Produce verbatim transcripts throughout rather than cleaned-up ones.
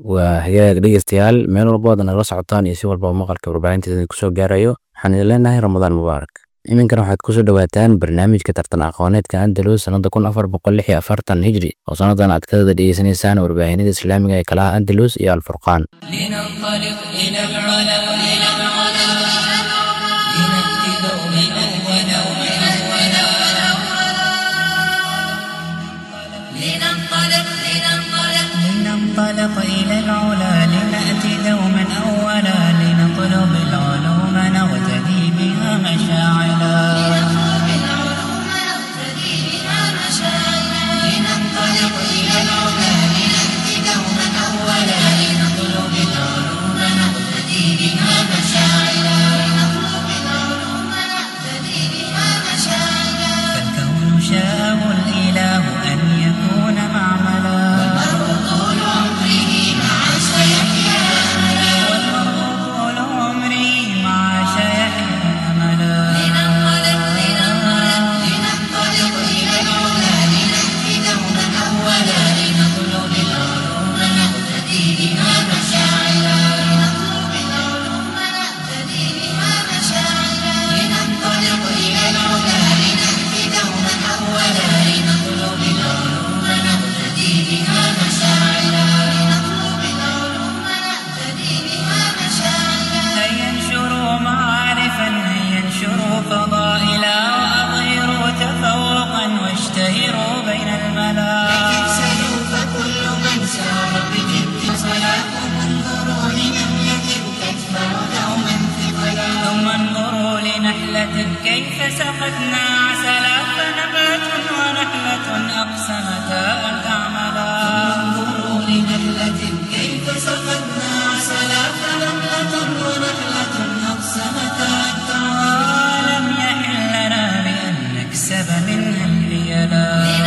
وهي dhegeystayaal meel walba wada nagala socotaan iyo si walba maqalka warbaahinteeda ku soo gaarayo waxaan idin leenahay ramadaan mubaarak iminkana waxaad ku soo dhawaataan barnaamijka tartan aqooneedka Andalus sanada kun afar boqol lix iyo afartan hijri oo sanadan aad ka dhageysanaysaan warbaahinada islaamiga ee kala Andalus iyo Al-Furqaan لننطلق إلى العلا لنأتي دوما أولا لنطلب العلوم نغتدي بها مشاعلا لننطلق إلى العلا لنأتي دوما أولا لنطلب العلوم نغتدي بها مشاعلا فالكون شاءه الإله أن يكون معملا كيف سقتنا عسلا فنبات ونحلة أقسمتا أن تعملا انظروا لنحلة كيف سقتنا عسلا فنبات ونحلة أقسمتا أن تعملا لم يحل لنا بأن نكسب منها الريالا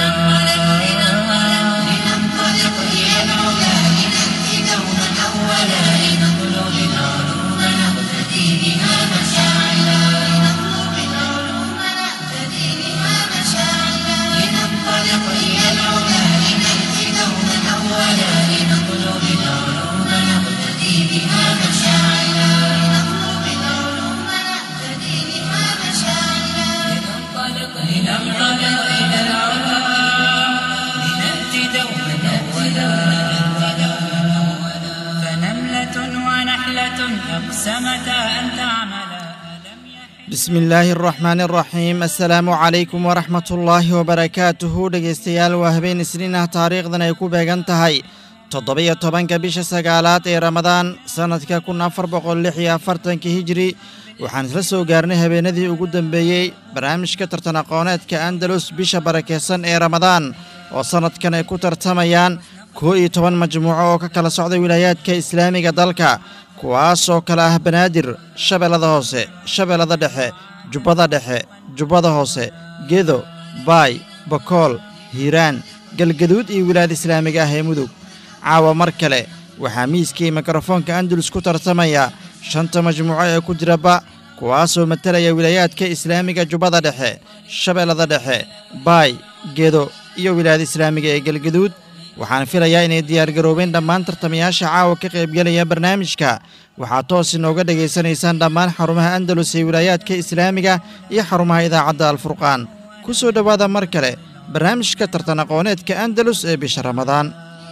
لننطلق إلى العلا لنأتي دوما أولا لنطلب العلوم نغتدي بها مشاعلا لننطلق إلى العلا لنأتي دوما أولا لنطلب العلوم نغتدي بها مشاعلا لننطلق إلى العلا لنأتي دوما أولا فنملة ونحلة أقسمتا أن تعملا بسم الله الرحمن الرحيم السلام عليكم ورحمة الله وبركاته dhegeystayaal waa habeen isniin ah taariikhdan ay ku beegan tahay toddoba iyo tobanka bisha sagaalaad ee Ramadaan sanadka kun afar boqol lix iyo afartan hijri waxaan isla soo gaarnay habeenadii ugu dambeeyay barnaamijka tartan aqooneedka Andalus bisha barakeysan ee Ramadaan oo sanadkan ay ku tartamayaan koob iyo toban majmuuco oo ka kala socda wilaayadka islaamiga dalka kuwaasoo kala ah Banaadir, Shabeellada Hoose, Shabeellada Dhexe, Jubbada Dhexe, Jubbada Hoose, Gedo, Baay, Bakool, Hiiraan, Galgaduud iyo wilaayada islaamiga ah ee Mudug. Caawa mar kale waxaa miiskii mikrofoonka Andalus ku tartamaya shanta majmuuco ee ku jira ba kuwaasoo matalaya wilaayadka islaamiga Jubbada Dhexe, Shabeellada Dhexe, Baay, Gedo iyo wilaayada islaamiga ee Galgaduud. waxaan filayaa inay diyaar garoobeen dhammaan tartamayaasha caawa ka qaybgalaya barnaamijka waxaa toos inooga dhageysanaysaan dhammaan xarumaha Andalus ee wilaayadka islaamiga iyo xarumaha idaacadda Al-Furqaan ku soo dhawaada mar kale barnaamijka tartan aqooneedka Andalus ee bisha Ramadaan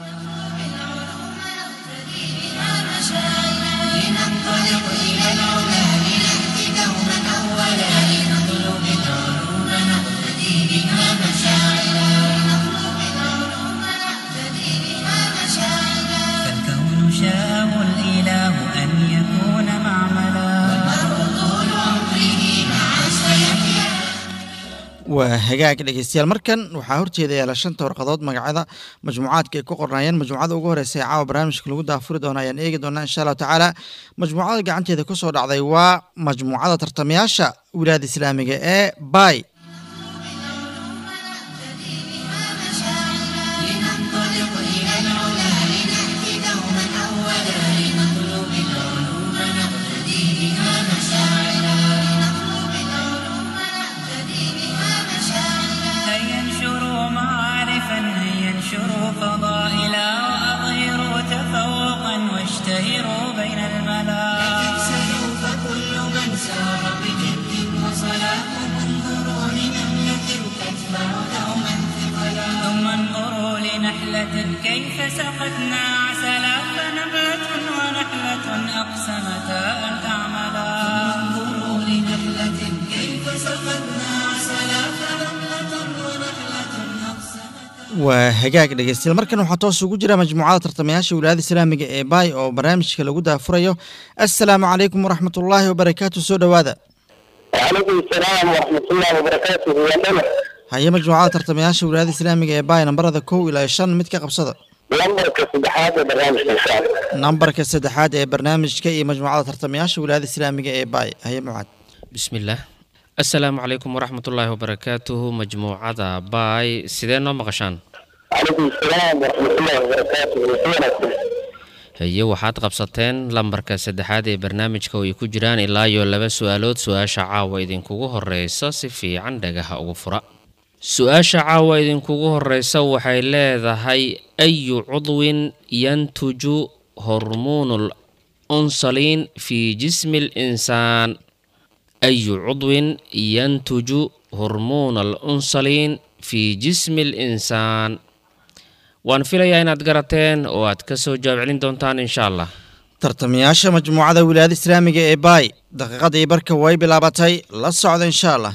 waa hagaag dhageystayaal markan waxaa horjeeda yaala shanta warqadood magacyada majmuucaadka ay ku qornaayeen majmuucada ugu horeysa ee caawa barnaamijka lagu daafuri doono ayaan eegi doonaa insha allahu tacaala majmuucada gacanteeda ku soo dhacday waa majmuucada tartamayaasha wilaayada islaamiga ee Baay فضائلا وأظهروا تفوقا سيروا بين الملا تكسلوا فكل من سار بجد وصلاح انظروا لنملة تتبع دوما ثقلا ثم انظروا لنحلة كيف سقتنا عسلا فنملة ونحلة أقسمتا أن تعملا انظروا لنحلة كيف سقتنا عسلا فنملة ونحلة أقسمتا. waa hagaag dhegeystayaal markan waxaa toos ugu jira majmuucada tartamayaasha wilaayada islaamiga ee baay oo barnaamijka lagu daafurayo. assalaamu calaykum waraxmatullaahi wabarakaatu. soo dhowaada. وعليكم السلام ورحمة الله وبركاته يا نمر. haye majmuucada tartamayaasha wilaayada islaamiga ee baay nambarada kow ilaa shan mid ka qabsada. لمبرك صدحات برنامج الإنسان. nambarka saddexaad ee barnaamijka iyo majmuucada tartamayaasha wilaayada islaamiga ee baay. haye mucaad. بسم الله السلام عليكم ورحمة الله وبركاته مجموعة باي سيدنا مقشان عليكم السلام ورحمة الله وبركاته وحينكم. هي waxaad qabsateen lambarka saddexaad ee barnaamijka oo ay ku jiraan ilaa iyo laba su'aalood. su'aasha caawa idinkugu horeysa si fiican dhagaha ugu fura. su'aasha caawa idinkugu horeysa waxay leedahay ayu cudwin yantuju hormoonul unsalin fi jismi al-insaan. ayu cudwin yantuju hormoonal unsalin fi jismi al-insaan. waan filayaa inaad garateen oo aad ka soo jawaab celin doontaan insha allah. tartamayaasha majmuucada wilaayada islaamiga ee baay daqiiqadii barka way bilaabatay. la socda insha allah.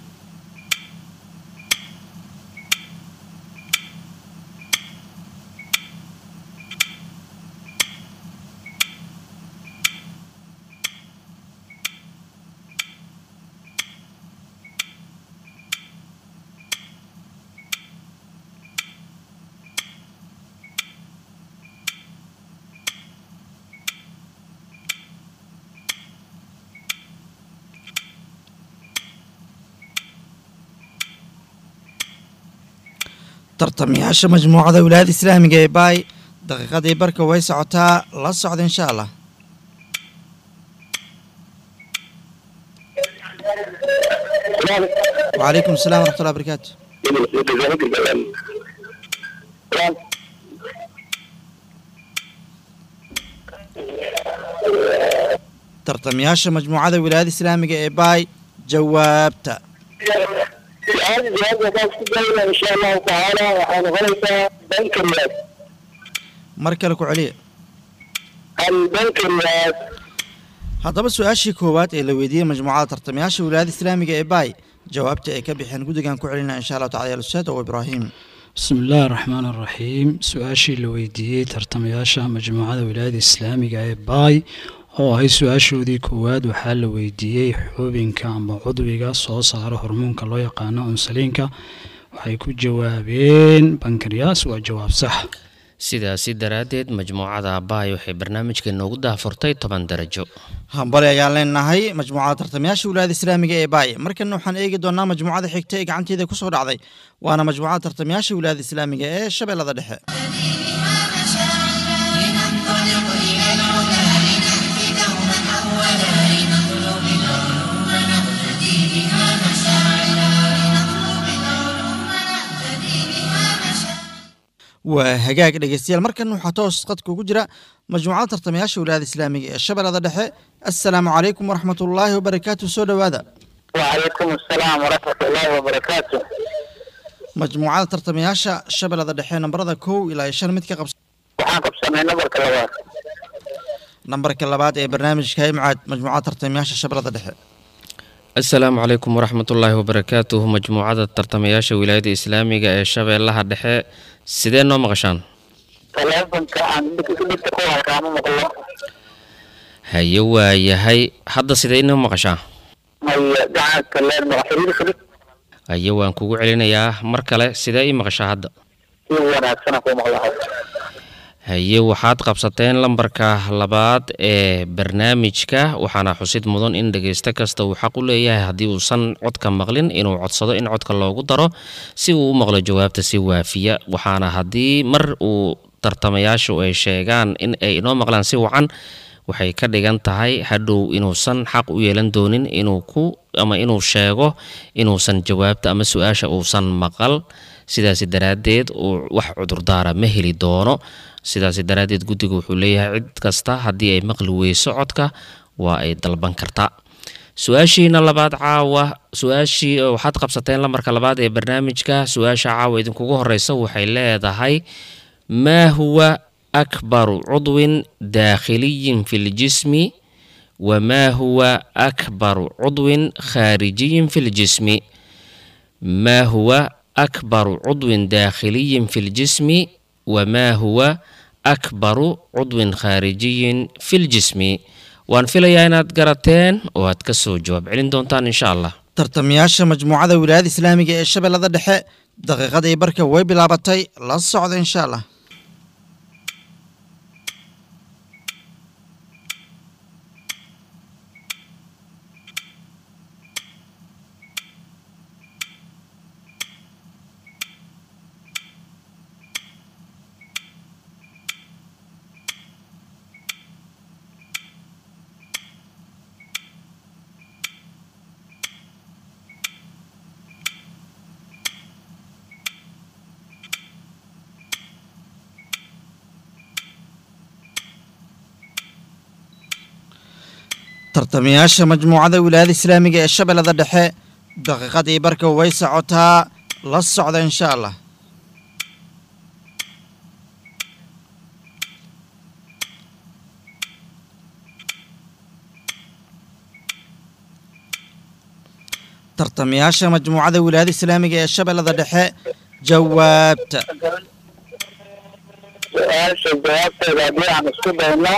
tartamayaasha majmuucada wilaayada islaamiga ee baay daqiiqadii barka way socotaa. la socda insha allah. وعليكم السلام ورحمة الله وبركاته. tartamayaasha majmuucada wilaayada islaamiga ee baay jawaabta. هذه جواب بس كده إن شاء الله تعالى وحنا غلطة بنك الناس. mar kale ku celiya. البنك الناس. haddaba su-aashii koowaad ee la weydiiyey majmuucada tartamayaasha wilaayada islaamiga ee baay jawaabta ay ka bixeen guddigan ku celinaa insha allahu tacala ya ustaad oo ibraahim. بسم الله الرحمن الرحيم سؤاشي لويديي ترتمياشا مجموعة ولاية إسلامية ee baay oo ay su-aashoodii koowaad waxaa la weydiiyey xubinka ama cudwiga soo saara hormoonka loo yaqaano unsaliinka. waxay ku jawaabeen bankriyaas. waa jawaab sax. sidaasi daraaddeed majmuucada baay waxay barnaamijka inoogu daafurtay toban darajo. hambali ayaan leenahay majmuucada tartamayaasha wilaayada islaamiga ee baay. markan waxaan eegi doonaa majmuucada xigta ee gacanteeda ku soo dhacday waana majmuucada tartamayaasha wilaayada islaamiga ee shabeellada dhexe. waa hagaag dhegeystayaal markan waxaa toos qadka ugu jira majmuucada tartamayaasha wilaayada islaamiga ee shabeellada dhexe. assalaamu calaykum waraxmatullaahi wabarakaatu. soo dhowaada. وعليكم السلام ورحمة الله وبركاته. majmuucada tartamayaasha shabeellada dhexe nambarada kow ilaa iyo shan mid ka qabsa. waxaan qabsanay nabarka labaad. nambarka labaad ee barnaamijka hay mucaad majmuucada tartamayaasha shabeellada dhexe. asalaamu calaykum waraxmatullaahi wabarakaatuhu majmuucada tartamayaasha wilaayada islaamiga ee shabeellaha dhexe sidee noo maqashaan. taleefanka aan dhigta ku halkaama maqlo. haye waa yahay hadda sidee inoo maqashaa. maya gacanka leen ma xiriir xiriir. haye waan kugu celinayaa mar kale sidee ii maqashaa hadda. si wanaagsan ku maqlahay. haye waxaad qabsateen lambarka labaad ee barnaamijka waxaana xusid mudan in dhegeysto kasta uu xaq u leeyahay haddii uusan codka maqlin inuu codsado in codka loogu daro si uu u maqlo jawaabta si waafiya. waxaana haddii mar uu tartamayaashu ay sheegaan in ay inoo maqlaan si wacan waxay ka dhigan tahay hadhow inuusan xaq u yeelan doonin inuu ku ama inuu sheego inuusan jawaabta ama su-aasha uusan maqal. sidaasi daraaddeed uu wax cudurdaara ma heli doono. sidaasi daraaddeed guddiga wuxuu leeyahay cid kasta haddii ay maqli weyso codka waa ay dalban kartaa. su-aashiina labaad caawa su-aashii waxaad qabsateen lambarka labaad ee barnaamijka. su-aasha caawa idinkugu horeysa waxay leedahay maa huwa akbaru cudwin daakhiliyin fi ljismi wamaa huwa akbaru cudwin khaarijiyin fi ljismi. maa huwa akbaru cudwin daakhiliyin fi ljismi wamaa huwa akbaru cudwin khaarijiyin fi ljismi. waan filayaa inaad garateen oo aad ka soo jawaab celin doontaan insha allah. tartamayaasha majmuucada wilaayada islaamiga ee shabeellada dhexe daqiiqadii barka way bilaabatay, la socda insha allah. tartamayaasha majmuucada wilaayada islaamiga ee shabeellada dhexe daqiiqadii barka way socotaa, la socda insha allah. tartamayaasha majmuucada wilaayada islaamiga ee shabeellada dhexe jawaabta. su-aasha jawaabteeda haddii aan isku dayno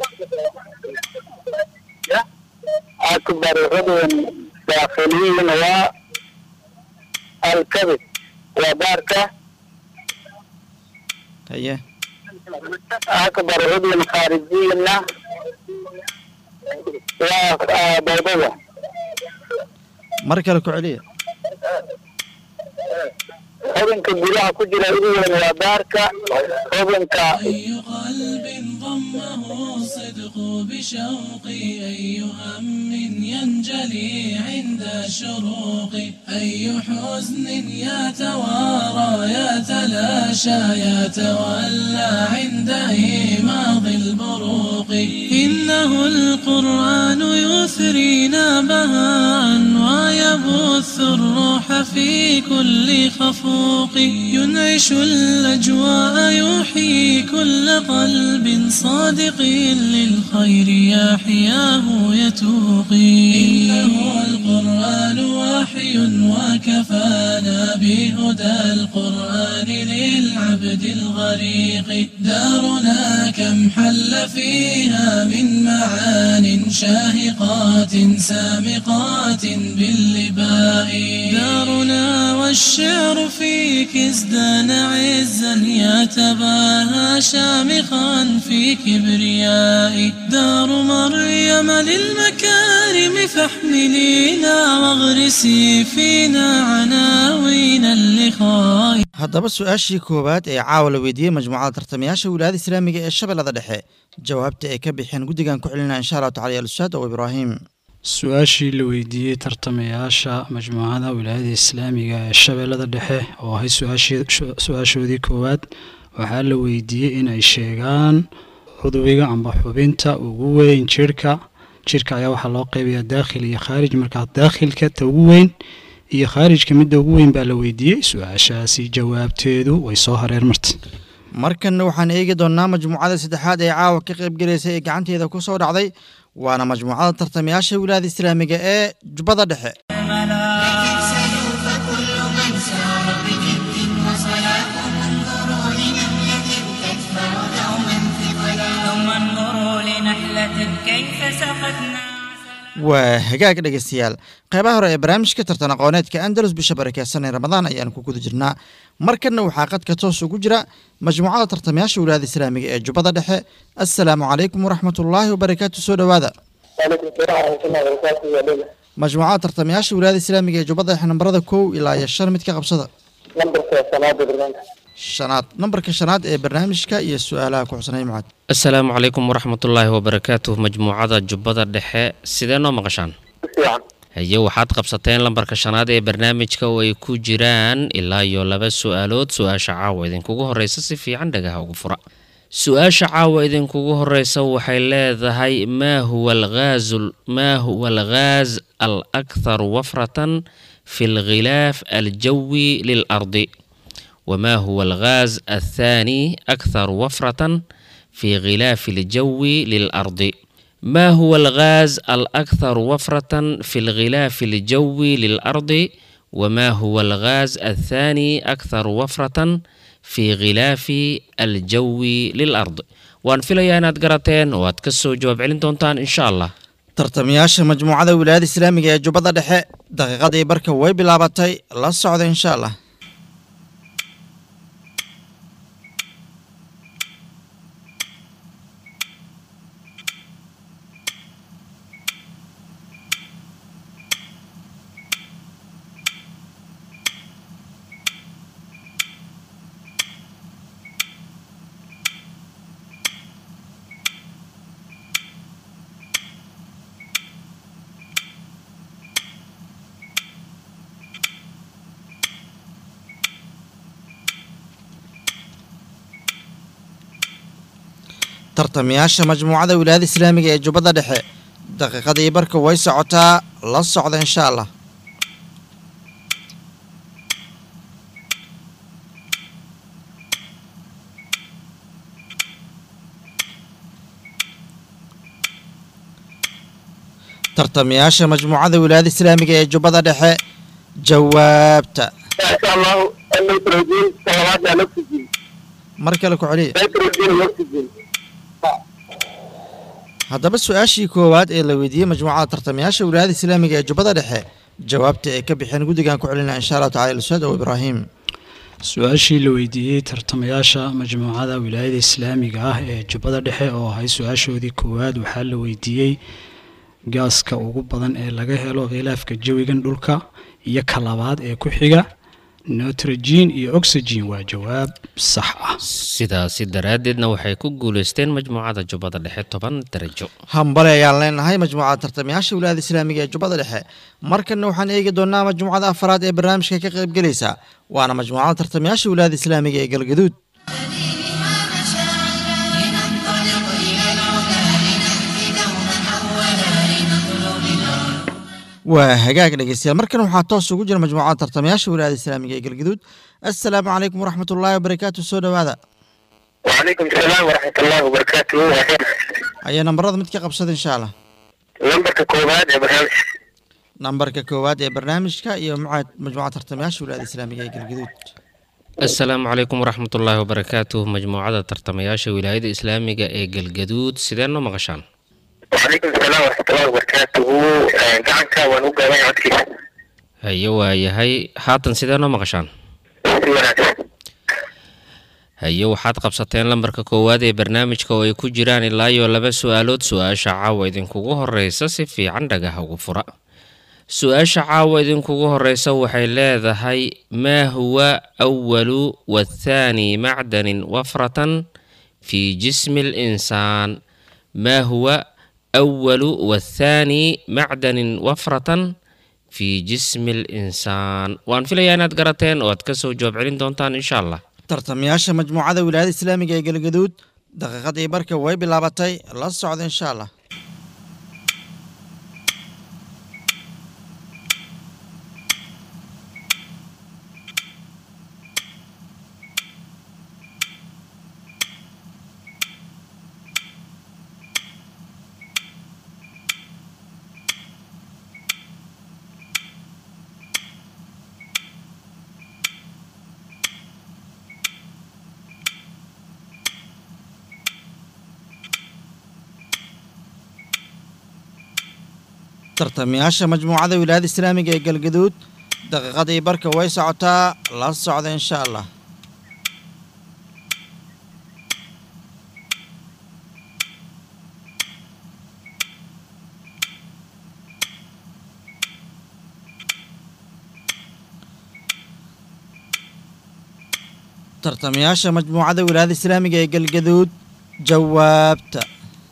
أكبر عضو داخلي هو الكبد وباركة. هي أكبر عضو خارجي له وبيضة. مركز الكعلية حضنك الجلاء كجل إذن وباركة حضنك. أي قلب ضمه صدق بشوقي أي هم ينجلي عند شروق أي حزن يتوارى يتلاشى يتولى عند إيماض البروق إنه القرآن يثرينا بهاء ويبث الروح في كل خفوق ينعش الأجواء يحيي كل قلب صادق للخير يحياه يتوقي إنه القرآن وحي وكفانا بهدى القرآن للعبد الغريق دارنا كم حل فيها من معان شاهقات سامقات باللباء دارنا والشعر فيك ازدان عزا يتباهى شامخا في كبرياء دار مريم للمكارم فاحملينا واغرسي فينا عناوين اللقاء. haddaba su-aashii koowaad ee caawa la weydiiyey majmuucada tartamayaasha wilaayada islaamiga ee shabeellada dhexe jawaabta ay ka bixeen guddigan ku celinaa insha allahu tacala yalusaad oo ibraahim. su-aashii la weydiiyey tartamayaasha majmuucada wilaayada islaamiga ee shabeellada dhexe oo ahay su-aashoodii koowaad waxaa la weydiiyey inay sheegaan cudwiga amba xubinta ugu weyn jirhka. jirhka ayaa waxaa loo qeybayaa daakhil iyo khaarij, markaa daakhilka ta ugu weyn iyo khaarijka midda ugu weyn baa la weydiiyey. su-aashaasi jawaabteedu way soo hareer martay. markanna waxaan eegi doonnaa majmuucada saddexaad ee caawa ka qaybgelaysay ee gacanteeda ku soo dhacday, waana majmuucada tartamayaasha wilaayada islaamiga ee jubbada dhexe. waa hagaag dhegeystayaal, qeybaha hore ee barnaamijka tartan aqooneedka andalus bisha barakeysan ee ramadaan ayaan ku guda jirnaa. markanna waxaa qadka toos ugu jira majmuucada tartamayaasha wilaayada islaamiga ee jubbada dhexe. assalaamu calaykum waraxmatullaahi wabarakaatu, soo dhowaada. majmuucada tartamayaasha wilaayada islaamiga ee jubbada dhexe nambarada kow ilaa iyo shan mid ka qabsada. shanaad nambarka shanaad ee barnaamijka iyo su-aalaha ku xusanay mucaad. assalaamu calaykum waraxmatullaahi wabarakaatuh. majmuucada jubbada dhexe sidee noo maqashaan? haye waxaad qabsateen lambarka shanaad ee barnaamijka oo ay ku jiraan ilaa iyo laba su-aalood. su-aasha caawa idinkugu horeysa si fiican dhagaha ugu fura. su-aasha caawa idinkugu horeysa waxay leedahay maa huwa alghaazu maa huwa alghaaz alakthar wafratan fi alghilaaf aljawi lilardi wamaa huwa alghaaz athaani akthar wafratan fi ghilaaf aljawi lilardi ما هو الغاز الأكثر وفرة في الغلاف الجوي للأرض وما هو الغاز الثاني أكثر وفرة في غلاف الجوي للأرض وأن في ليانات قراتين واتكسو جواب علم دونتان إن شاء الله tartamayaasha majmuucada wilaayada islaamiga ee jubbada dhexe daqiiqadii barka way bilaabatay la socda insha allah tartamayaasha majmuucada wilaayada islaamiga ee jubbada dhexe daqiiqadii barka way socotaa la socda insha allah tartamayaasha majmuucada wilaayada islaamiga ee jubbada dhexe jawaabta ما شاء الله النيتروجين سلامات الأكسجين mar kale ku celiya نيتروجين الأكسجين haddaba su-aashii koowaad ee la weydiiyey majmuucada tartamayaasha wilaayada islaamiga ee jubbada dhexe jawaabta ay ka bixeen guddigan ku celinaa insha allahu tacala ustaad ow ibraahim su-aashii la weydiiyey tartamayaasha majmuucada wilaayada islaamiga ah ee jubbada dhexe oo ahay su-aashoodii koowaad waxaa la weydiiyey gaaska ugu badan ee laga helo khilaafka jawigan dhulka iyo ka labaad ee ku xiga nitrogen iyo oxygen waa jawaab sax ah sidaasi daraaddeedna waxay ku guuleysteen majmuucada jubbada dhexe toban darajo hambale ayaan leenahay majmuucada tartamayaasha wilaayada islaamiga ee jubbada dhexe markanna waxaan eegi doonaa majmuucada afaraad ee barnaamijka ka qaybgelaysa waana majmuucada tartamayaasha wilaayada islaamiga ee galgaduud waa hagaag dhegeystayaal markan waxaa toos ugu jira majmuucada tartamayaasha wilaayada islaamiga ee galgaduud assalaamu calaykum waraxmat ullaahi wabarakaatu soo dhowaada وعليكم السلام ورحمة الله وبركاته وخير ayaa nambarada mid ka qabsada insha allah نمبرك كوباد يا برنامج nambarka koowaad ee barnaamijka iyo maca- majmuucada tartamayaasha wilaayada islaamiga ee galgaduud asalaamu calaykum waraxmatullaahi wabarakaatuh majmuucada tartamayaasha wilaayada islaamiga ee galgaduud sidee noo maqashaan وعليكم السلام ورحمة الله وبركاته قعنك ونوقع وين عدكي haye waayahay haatan sidee noo maqashaan haye waxaad qabsateen lambarka koowaad ee barnaamijka oo ay ku jiraan ilaa iyo laba su-aalood su-aasha caawa idinkugu horeysa si fiican dhagaha ugu fura su-aasha caawa idinkugu horeysa waxay leedahay maa huwa awalu wathaani macdanin wafratan fi jismi linsaan maa huwa awalu wathaani macdanin wafratan fi jismi linsaan waan filayaa inaad garateen oo aad kasoo jawaab celin doontaan insha allah tartamayaasha majmuucada wilaayada islaamiga ee galgaduud daqiiqadii barka way bilaabatay la socda insha allah tartamayaasha majmuucada wilaayada islaamiga ee galgaduud daqiiqadii barka way socotaa la socda insha allah tartamayaasha majmuucada wilaayada islaamiga ee galgaduud jawaabta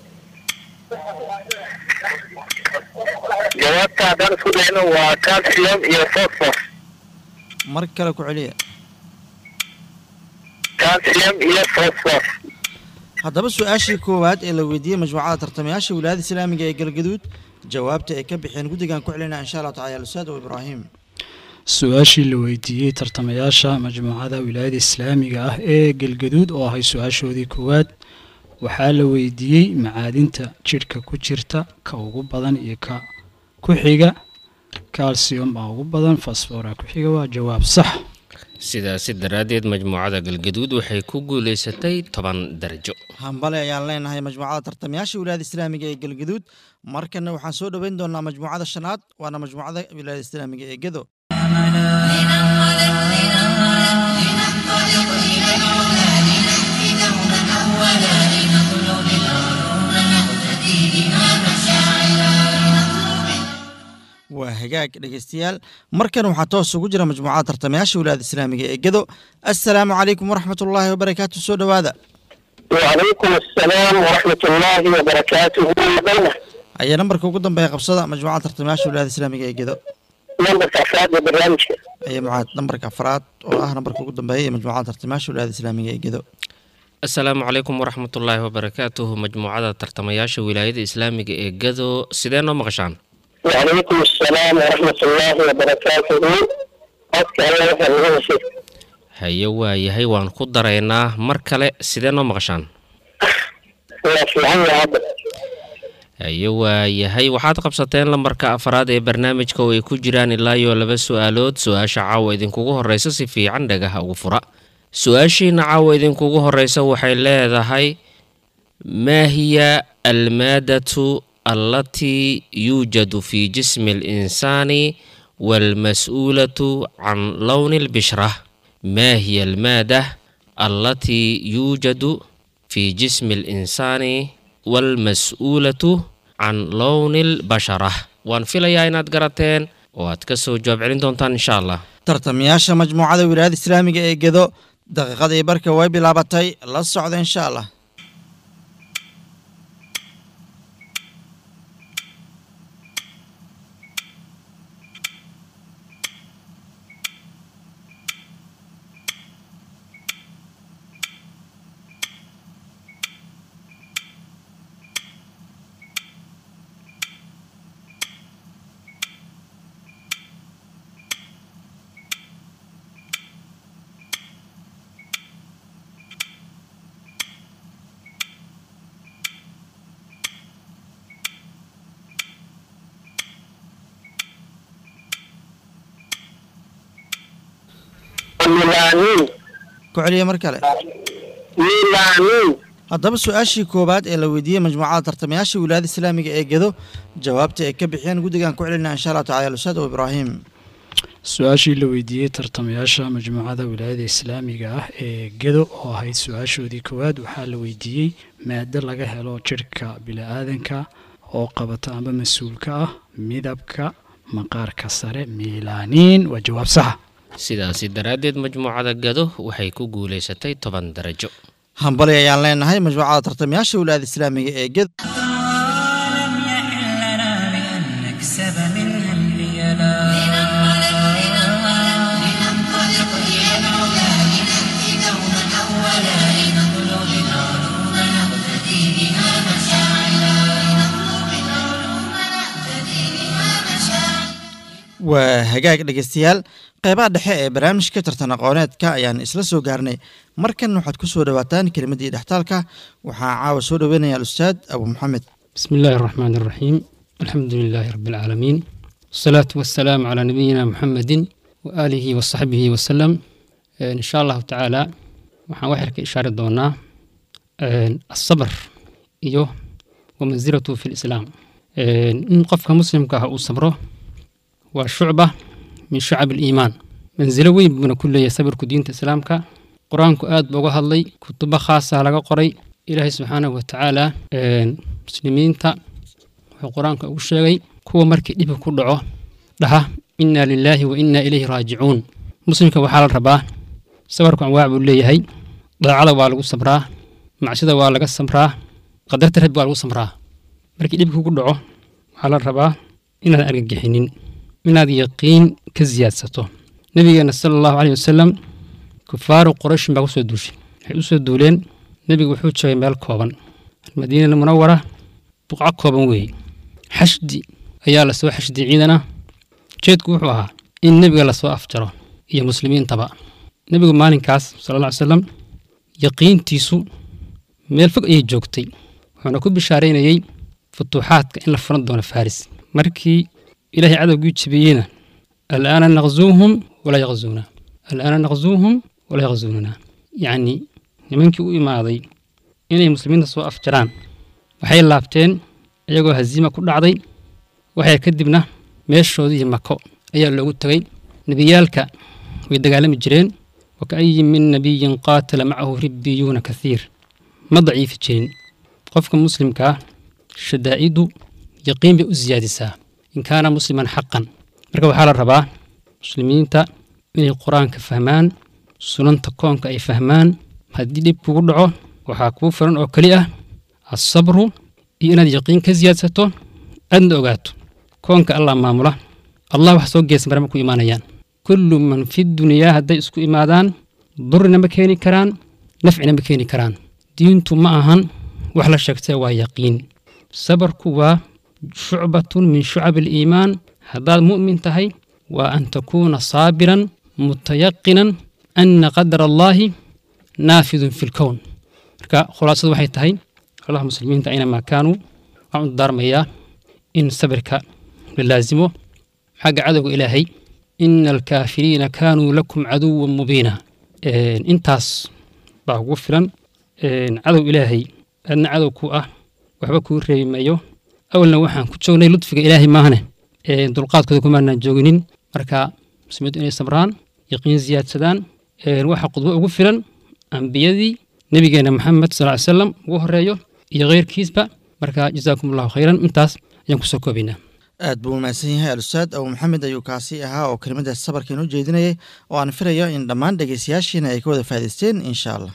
jawaabta haddaan isku dayno waa calcium iyo phosphor mar kale ku celiya calcium iyo phosphor haddaba su-aashii koowaad ee la weydiiyey majmuucada tartamayaasha wilaayada islaamiga ee galgaduud jawaabta ay ka bixeen guddigan ku celinaa insha allahu tacala alustaad abu ibraahim su-aashii la weydiiyey tartamayaasha majmuucada wilaayada islaamiga ah ee galgaduud oo ahay su-aashoodii koowaad waxaa la weydiiyey macaadinta jidhka ku jirta ka ugu badan iyo ka ku xiga calcium baa ugu badan fosfora ku xiga waa jawaab sax sidaasi daraaddeed majmuucada galgaduud waxay ku guulaysatay toban darajo hambale ayaan leenahay majmuucada tartamayaasha wilaayada islaamiga ee galgaduud markana waxaan soo dhoweyn doonaa majmuucada shanaad waana majmuucada wilaayada islaamiga ee gedo waa hagaag dhegeystayaal markan waxaa toos ugu jira majmuucada tartamayaasha wilaayada islaamiga ee gedo assalaamu calaykum waraxmat ullaahi wabarakaatu soo dhowaada وعليكم السلام ورحمة الله وبركاته بينه ayaa nambarka ugu dambeeya qabsada majmuucada tartamayaasha wilaayada islaamiga ee gedo نمبر كافات برنامج ayaa mucaad nambarka afraad oo ah nambarka ugu dambeeya ee majmuucada tartamayaasha wilaayada islaamiga ee gedo asalaamu calaykum waraxmatullaahi wabarakaatuhu majmuucada tartamayaasha wilaayada islaamiga ee gado sidee noo maqashaan وعليكم السلام ورحمة الله وبركاته أذكر الله الغنشي haye waayahay waan ku daraynaa mar kale sidee noo maqashaan لا في عني هذا haye waayahay waxaad qabsateen lambarka afraad ee barnaamijka oo ay ku jiraan ilaa iyo laba su-aalood su-aasha caawa idinkugu horeysa si fiican dhagaha ugu fura su-aashiina caawa idinkugu horeysa waxay leedahay maa hiya almaadatu allatii yuujadu fi jismi alinsaani walmas-uulatu can lowni lbishra maa hiya almaada allatii yuujadu fi jismi alinsaani walmas-uulatu can lowni lbashara waan filayaa inaad garateen oo aad ka soo jawaab celin doontaan insha allah tartamayaasha majmuucada wilaayada islaamiga ee gedo daqiiqadii barka way bilaabatay la socda insha allah ميلانين ku celiya mar kale ميلانين haddaba su-aashii koowaad ee la weydiiyey majmuucada tartamayaasha wilaayada islaamiga ee gedo jawaabta ay ka bixiyeen guddigan ku celinaa insha allah tacala alustaad abu ibraahim su-aashii la weydiiyey tartamayaasha majmuucada wilaayada islaamiga ah ee gedo oo ahayd su-aashoodii koowaad waxaa la weydiiyey maado laga helo jidhka bili-aadanka oo qabata amba mas-uulka ah midabka maqaarka sare miilaaniin waa jawaab saxa sidaasi daraaddeed majmuucada gado waxay ku guulaysatay toban darajo hambali ayaan leenahay majmuucada tartamayaasha wilaayada islaamiga ee gedo لم يحل لنا بأن نكسب منها البيلا لننطلق إلى العلا لنأتي دوما أولا لنطلب العلوم نقتدي بها مشاعلا لنطلب العلوم نقتدي بها مشاعلا waa hagaag dhegeystayaal qeybaha dhexe ee barnaamijka tartan aqooneedka ayaan isla soo gaarnay markan waxaad ku soo dhawaataan kelimadii dhextaalka waxaa caawa soo dhoweynaya alustaad abu maxamed بسم الله الرحمن الرحيم الحمد لله رب العالمين والصلاة والسلام على نبينا محمد وآله وصحبه وسلم آه، إن شاء الله تعالى waxaan waxirka ishaari doonaa آه، الصبر iyo ومنزلته في الإسلام آه، in qofka muslimka ah uu sabro waa shucba min shucab الإيمان manzilo weyn buuna ku leeyahay sabirku diinta islaamka qur-aanku aad buu uga hadlay kutubo khaasa laga qoray ilaahay subxaanahu watacaala muslimiinta wuxuu qur-aanka ugu sheegay kuwa markii dhibka ku dhaco dhaha inna lilaahi wa inna ilayhi raajicuun muslimka waxaa la rabaa sabarku anwaac buu leeyahay daacada waa lagu sabraa macsida waa laga sabraa qadarta rabbi waa lagu sabraa markii dhibka ku dhaco waxaa la rabaa inaad argagixinin inaad yaqiin ka siyaadsato nabigeena sala allahu caleyhi wasalam kufaaru qurayshin baa kusoo duushay waxay usoo duuleen nebigu wuxuu joogay meel kooban madiina munawara buqco kooban weeye xashdi ayaa lasoo xashdi ciidana jeedku wuxuu ahaa in nebiga lasoo afjaro iyo muslimiintaba nebigu maalinkaas sala alla alay salam yaqiintiisu meel fog ayay joogtay wuxuuna ku bishaaraynayey futuuxaadka in la furan doono faris markii ilaahay cadowgii jibiyeyna alaana naqzuuhum walaa yaqzuuna alaana naqzuuhum walaa yaqzuunana yacni nimankii u imaaday inay muslimiinta soo afjaraan waxay laabteen iyagoo haziima ku dhacday waxay kadibna meeshoodii mako ayaa loogu tegay nebiyaalka way dagaalami jireen wakaayi min nabiyin qaatala macahu ribbiyuuna kaiir ma daciifi jirin qofka muslimkaa shadaa'idu yaqiin bay u siyaadisaa in kaana musliman xaqan marka waxaa la rabaa muslimiinta inay qur-aanka fahmaan sunanta koonka ay fahmaan haddii dhib kugu dhaco waxaa kuu filan oo keli ah asabru iyo inaad yaqiin ka siyaadsato aadna ogaato koonka allah maamula allah wax soo geesa marama ku imaanayaan kullu man fi dunyaa hadday isku imaadaan durrina ma keeni karaan nafcina ma keeni karaan diintu ma ahan wax la sheegtay waa yaqiin sabarku waa shucbatun min shucabi aliimaan haddaad mu'min tahay waa an takuuna saabiran mutayaqinan ana qadara allaahi naafidun fi lkown marka khulaasadu waxay tahay xolaha muslimiinta aynamaa kaanuu waxaan u daarmayaa in sabirka la laasimo xagga cadowga ilaahay ina alkaafiriina kaanuu lakum caduwan mubiina intaas baa ugu filan cadow ilaahay adna cadow ku ah waxba kuu reebi mayo awalna waxaan ku joognay ludfiga ilaahay maahane dulqaadkooda kumaanaan jooginin marka muslimiintu inay sabraan yaqiin siyaadsadaan waxa qudbo ugu filan ambiyadii nebigeena maxamed sal ly salam ugu horeeyo iyo keyrkiisba marka jazaakum allahu khayran intaas ayaan kusoo koobaynaa aad buu umahadsan yahay alustaad abu maxamed ayuu kaasi ahaa oo kelimadaas sabarka inoo jeedinayay oo aan filayo in dhammaan dhegeystayaashiina ay ka wada faa'idaysteen insha allah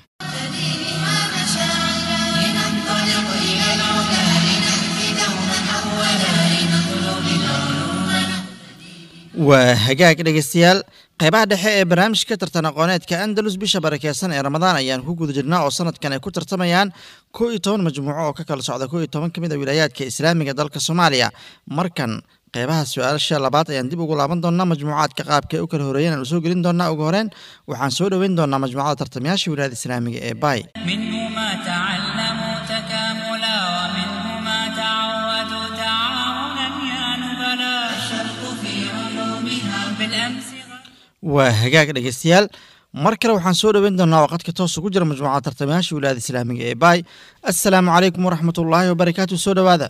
waa hagaag dhegeystayaal qaybaha dhexe ee barnaamijka tartan aqooneedka andalus bisha barakeysan ee ramadaan ayaan ku guda jirnaa oo sanadkan ay ku tartamayaan kow iyo toban majmuuco oo ka kala socda kow iyo toban ka mid a wilaayaadka islaamiga dalka soomaaliya markan qaybaha su-aasha labaad ayaan dib ugu laaban doonaa majmuucaadka qaabka ee u kala horeeyeen aan u soo gelin doonaa ugu horeen waxaan soo dhoweyn doonaa majmuucada tartamayaasha wilaayada islaamiga ee baay waa hagaag dhegeystayaal mar kale waxaan soo dhoweyn doonaa waqadka toos ugu jira majmuucada tartamayaasha wilaayada islaamiga ee baay assalaamu calaykum waraxmat ullaahi wabarakaatu soo dhowaada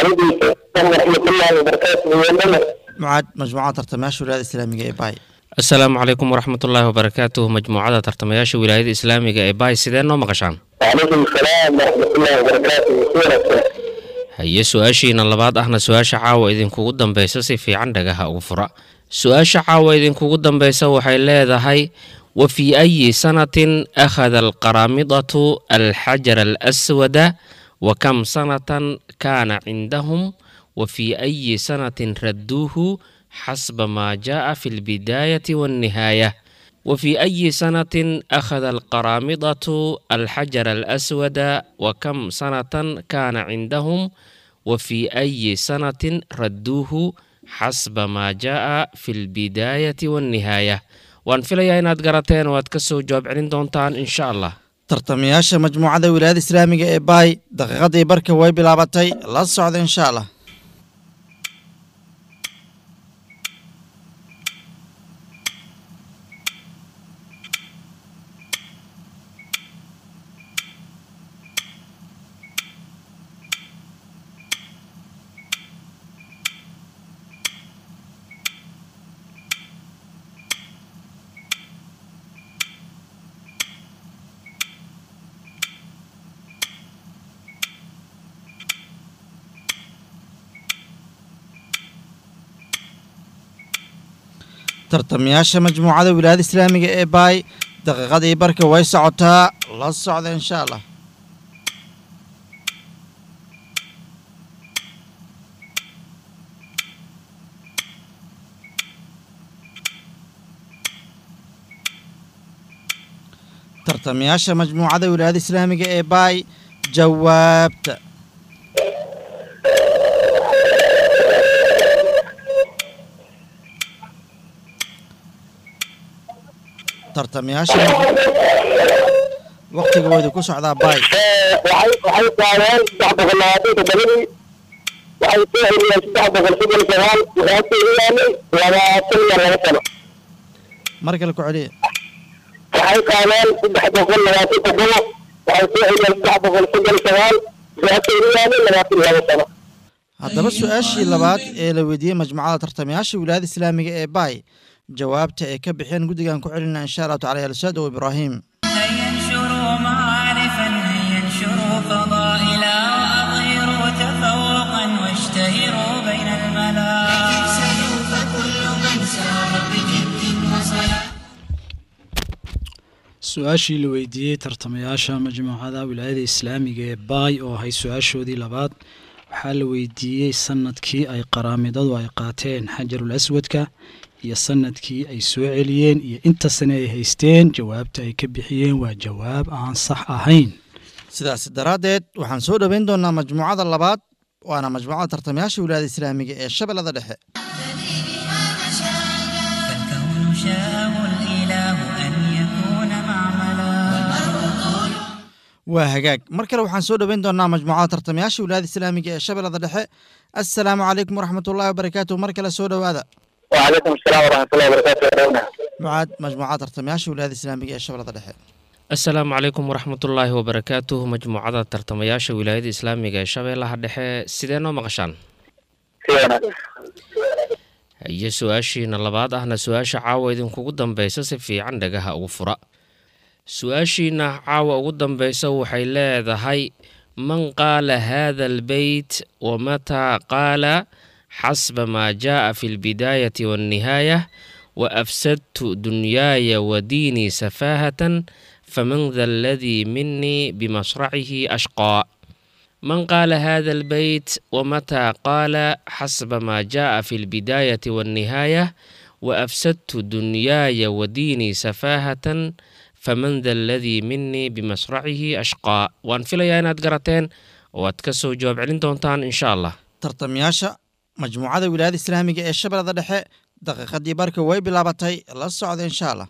mucaad majmuucada tartamayaasha wilaayada islaamiga ee baay assalaamu calaykum waraxmatullaahi wabarakaatuh majmuucada tartamayaasha wilaayada islaamiga ee baay sidee noo maqashaan وعليكم السلام ورحمة الله وبركاته سورة haye su-aashiina labaad ahna su-aasha caawa idinkugu dambaysa si fiican dhagaha ugu fura su-aasha caawa idinkugu dambaysa waxay leedahay wa fii ayi sanatin akhada alqaraamidatu alxajara alaswada wa kam sanatan kaana cindahum wa fii ayi sanatin radduuhu xasba maa jaa fi lbidaayati waannihaaya وفي أي سنة أخذ القرامضة الحجر الأسود وكم سنة كان عندهم وفي أي سنة ردوه حسب ما جاء في البداية والنهاية وأن في لياينات قراتين واتكسو جواب علين دونتان إن شاء الله tartamayaasha majmuucada wilaayada islaamiga ee baay daqiiqadii barka way bilaabatay la socda insha allah tartamayaasha majmuucada wilaayada islaamiga ee baay daqiiqadii barka way socotaa la socda insha allah tartamayaasha majmuucada wilaayada islaamiga ee baay jawaabta tartamayaasha waqtigooda ku socdaa baay waxay waxay qaadeen saddex boqol labaatan todobadii waxay soo celiyeen saddex boqol soddon sagaal waxaa soo celiyeen labaatan iyo laba sano mar kale ku celiya waxay qaadeen saddex boqol labaatan toddoba waxay soo celiyeen saddex boqol soddon sagaal waxaa soo celiyeen labaatan iyo laba sano haddaba su-aashii labaad ee la weydiiyey majmuucada tartamayaasha wilaayada islaamiga ee baay jawaabta ay ka bixeen guddigan ku celinaa insha allahu tacala ya ustaad oo ibraahim ينشروا معارفا ينشروا فضائلا وأظهروا تفوقا واشتهروا بين الملا يكسبوا فكل من سار بجد وصلاة su-aashii la weydiiyey tartamayaasha majmuucada wilaayada islaamiga ee baay oo ahay su-aashoodii labaad waxaa la weydiiyey sanadkii ay qaraamidadu ay qaateen xajarul aswadka iyo sanadkii ay soo celiyeen iyo inta sane ay haysteen jawaabta ay ka bixiyeen waa jawaab aan sax ahayn sidaas daraaddeed waxaan soo dhoweyn doonaa majmuucada labaad waana majmuucada tartamayaasha wilaayada islaamiga ee shabeellada dhexe فالكون شاءه الإله أن يكون معملا waa hagaag mar kale waxaan soo dhoweyn doonaa majmuucada tartamayaasha wilaayada islaamiga ee shabeellada dhexe assalaamu calaykum waraxmatullaahi wabarakaatuh mar kale soo dhowaada وعليكم السلام ورحمة الله وبركاته mucaad majmuucada tartamayaasha wilaayada islaamiga ee shabeellada dhexe asalaamu calaykum waraxmatullaahi wabarakaatuh majmuucada tartamayaasha wilaayada islaamiga ee shabeellaha dhexe sidee noo maqashaan iyo su-aashiina labaad ahna su-aasha caawa idinkugu dambeysa si fiican dhagaha ugu fura su-aashiina caawa ugu dambeysa waxay leedahay man qaala hada albeyt wamataa qaala xasba maa jaaa fi lbidaayati waannihaaya waafsadtu dunyaaya wadiinii safaahatan faman da aladii minii bimasracihi ashqaa من قال هذا البيت ومتى قال حسب ما جاء في البداية والنهاية وأفسدت دنياي وديني سفاهة فمن ذا الذي مني بمسرعه أشقى وأن في ليانات قرتين واتكسو جواب علين دونتان إن شاء الله tartamayaasha majmuucada wilaayada islaamiga ee shabeellada dhexe daqiiqadii barka way bilaabatay la socda insha allah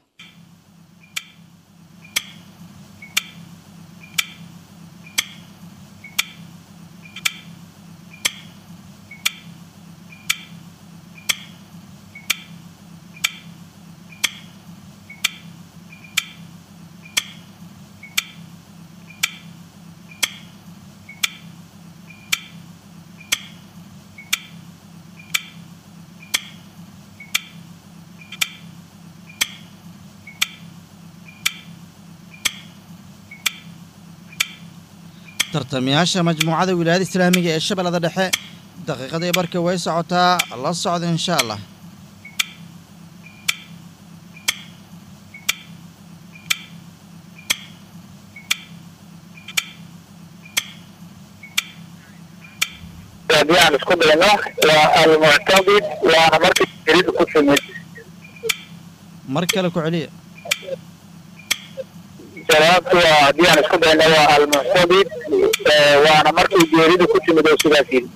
tartamayaasha majmuucada wilaayada islaamiga ee shabeellada dhexe daqiiqadii barka way socotaa la socda insha allah haddii aan isku dayno waa almuctabid waana markii jiridu ku timid mar kale ku celiya jawaabtu waa haddii aan isku dayno waa almuctabid waana markii geeridu ku timid oo sidaas yidhi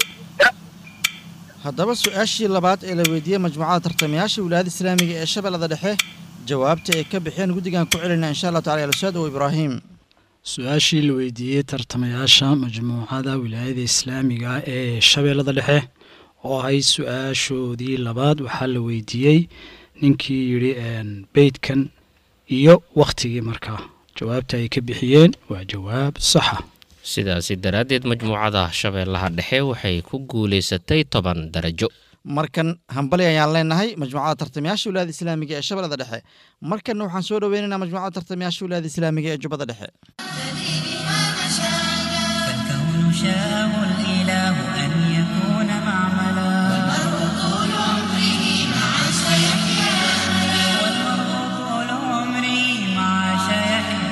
haddaba su-aashii labaad ee la weydiiyey majmuucada tartamayaasha wilaayada islaamiga ee shabeellada dhexe jawaabta ay ka bixeen guddigan ku celinaa insha allah tacala yalusaad oo ibraahim su-aashii la weydiiyey tartamayaasha majmuucada wilaayada islaamiga ee shabeellada dhexe oo ahayd su-aashoodii labaad waxaa la weydiiyey ninkii yidhi beydkan iyo wakhtigii markaa jawaabta ay ka bixiyeen waa jawaab saxa sidaasi daraaddeed majmuucada shabeellaha dhexe waxay ku guulaysatay toban darajo markan hambali ayaan leenahay majmuucada tartamayaasha wilaayada islaamiga ee shabeellada dhexe markanna waxaan soo dhoweynaynaa majmuucada tartamayaasha wilaayada islaamiga ee jubbada dhexe فالكون شاءه الإله أن يكون معملا والمرء طول عمره مع سيحيا والمرء طول عمره مع سيحيا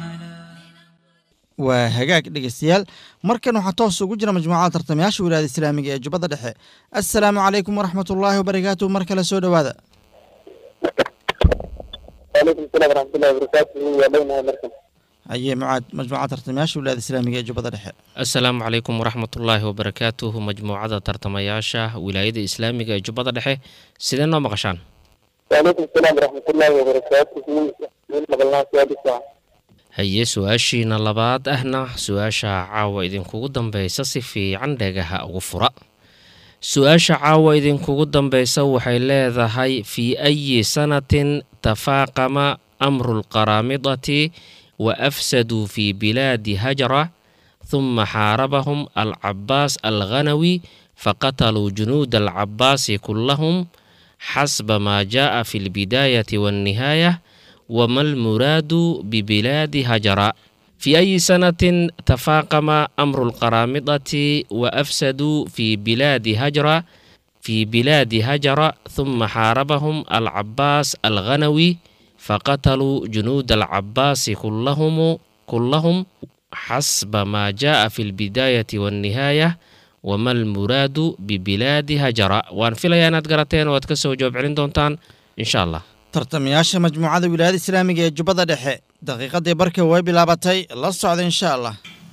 waa hagaag dhegeystayaal markan waxaa toos ugu jira majmuucada tartamayaasha wilaayada islaamiga ee jubbada dhexe assalaamu calaykum waraxmatullaahi wabarakaatuh mar kale soo dhowaada وعليكم السلام ورحمة الله وبركاته وبينها مركز. haye mucaad majmuucada tartamayaasha wilaayada islaamiga ee jubbada dhexe. asalaamu calaykum waraxmatullaahi wabarakaatuhu majmuucada tartamayaasha wilaayada islaamiga ee jubbada dhexe sidee noo maqashaan? وعليكم السلام ورحمة الله وبركاته من مقلنا سيادة. haye su-aashiina labaad ahna su-aasha caawa idinkugu dambaysa si fiican dhegaha ugu fura. su-aasha caawa idinkugu dambaysa waxay leedahay fii ayi sanatin tafaaqama amru lqaraamidati wa afsaduu fi bilaadi hajra ثم حاربهم العباس الغنوي فقتلوا جنود العباس كلهم حسب ما جاء في البداية والنهاية وما المراد ببلاد هجر. في أي سنة تفاقم أمر القرامطة وأفسدوا في بلاد هجر في بلاد هجر ثم حاربهم العباس الغنوي فقتلوا جنود العباس كلهم كلهم حسب ما جاء في البداية والنهاية وما المراد ببلاد هجر. وان في ليانات قراتين واتكسو جواب علين دونتان إن شاء الله. tartamayaasha majmuucada wilaayada islaamiga ee jubbada dhexe daqiiqadii barka way bilaabatay la socda insha allah.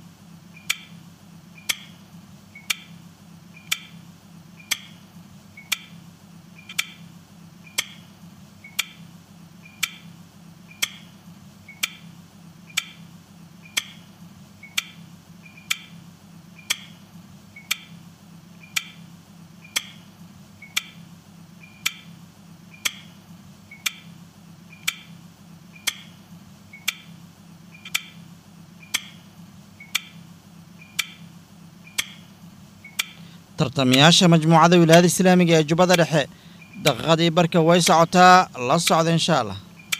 tartamayaasha majmuucada wilaayada islaamiga ee jubbada dhexe daqiiqadii barka way socotaa la socda insha allah.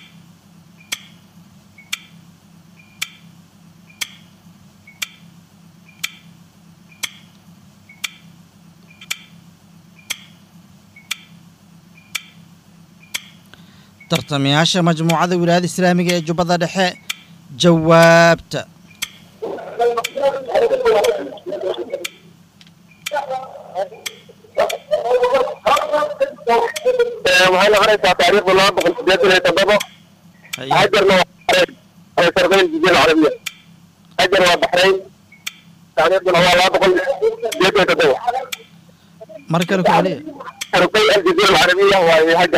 tartamayaasha majmuucada wilaayada islaamiga ee jubbada dhexe jawaabta. وهنا غريت تاريخ الله بقول سيادة الهتبابة. haye هجرنا وبحرين أو شرقين الجزيرة العربية. هجر وبحرين تاريخ الله بقول سيادة الهتبابة. mar kale ku celiya. شرقي الجزيرة العربية وهي هجر.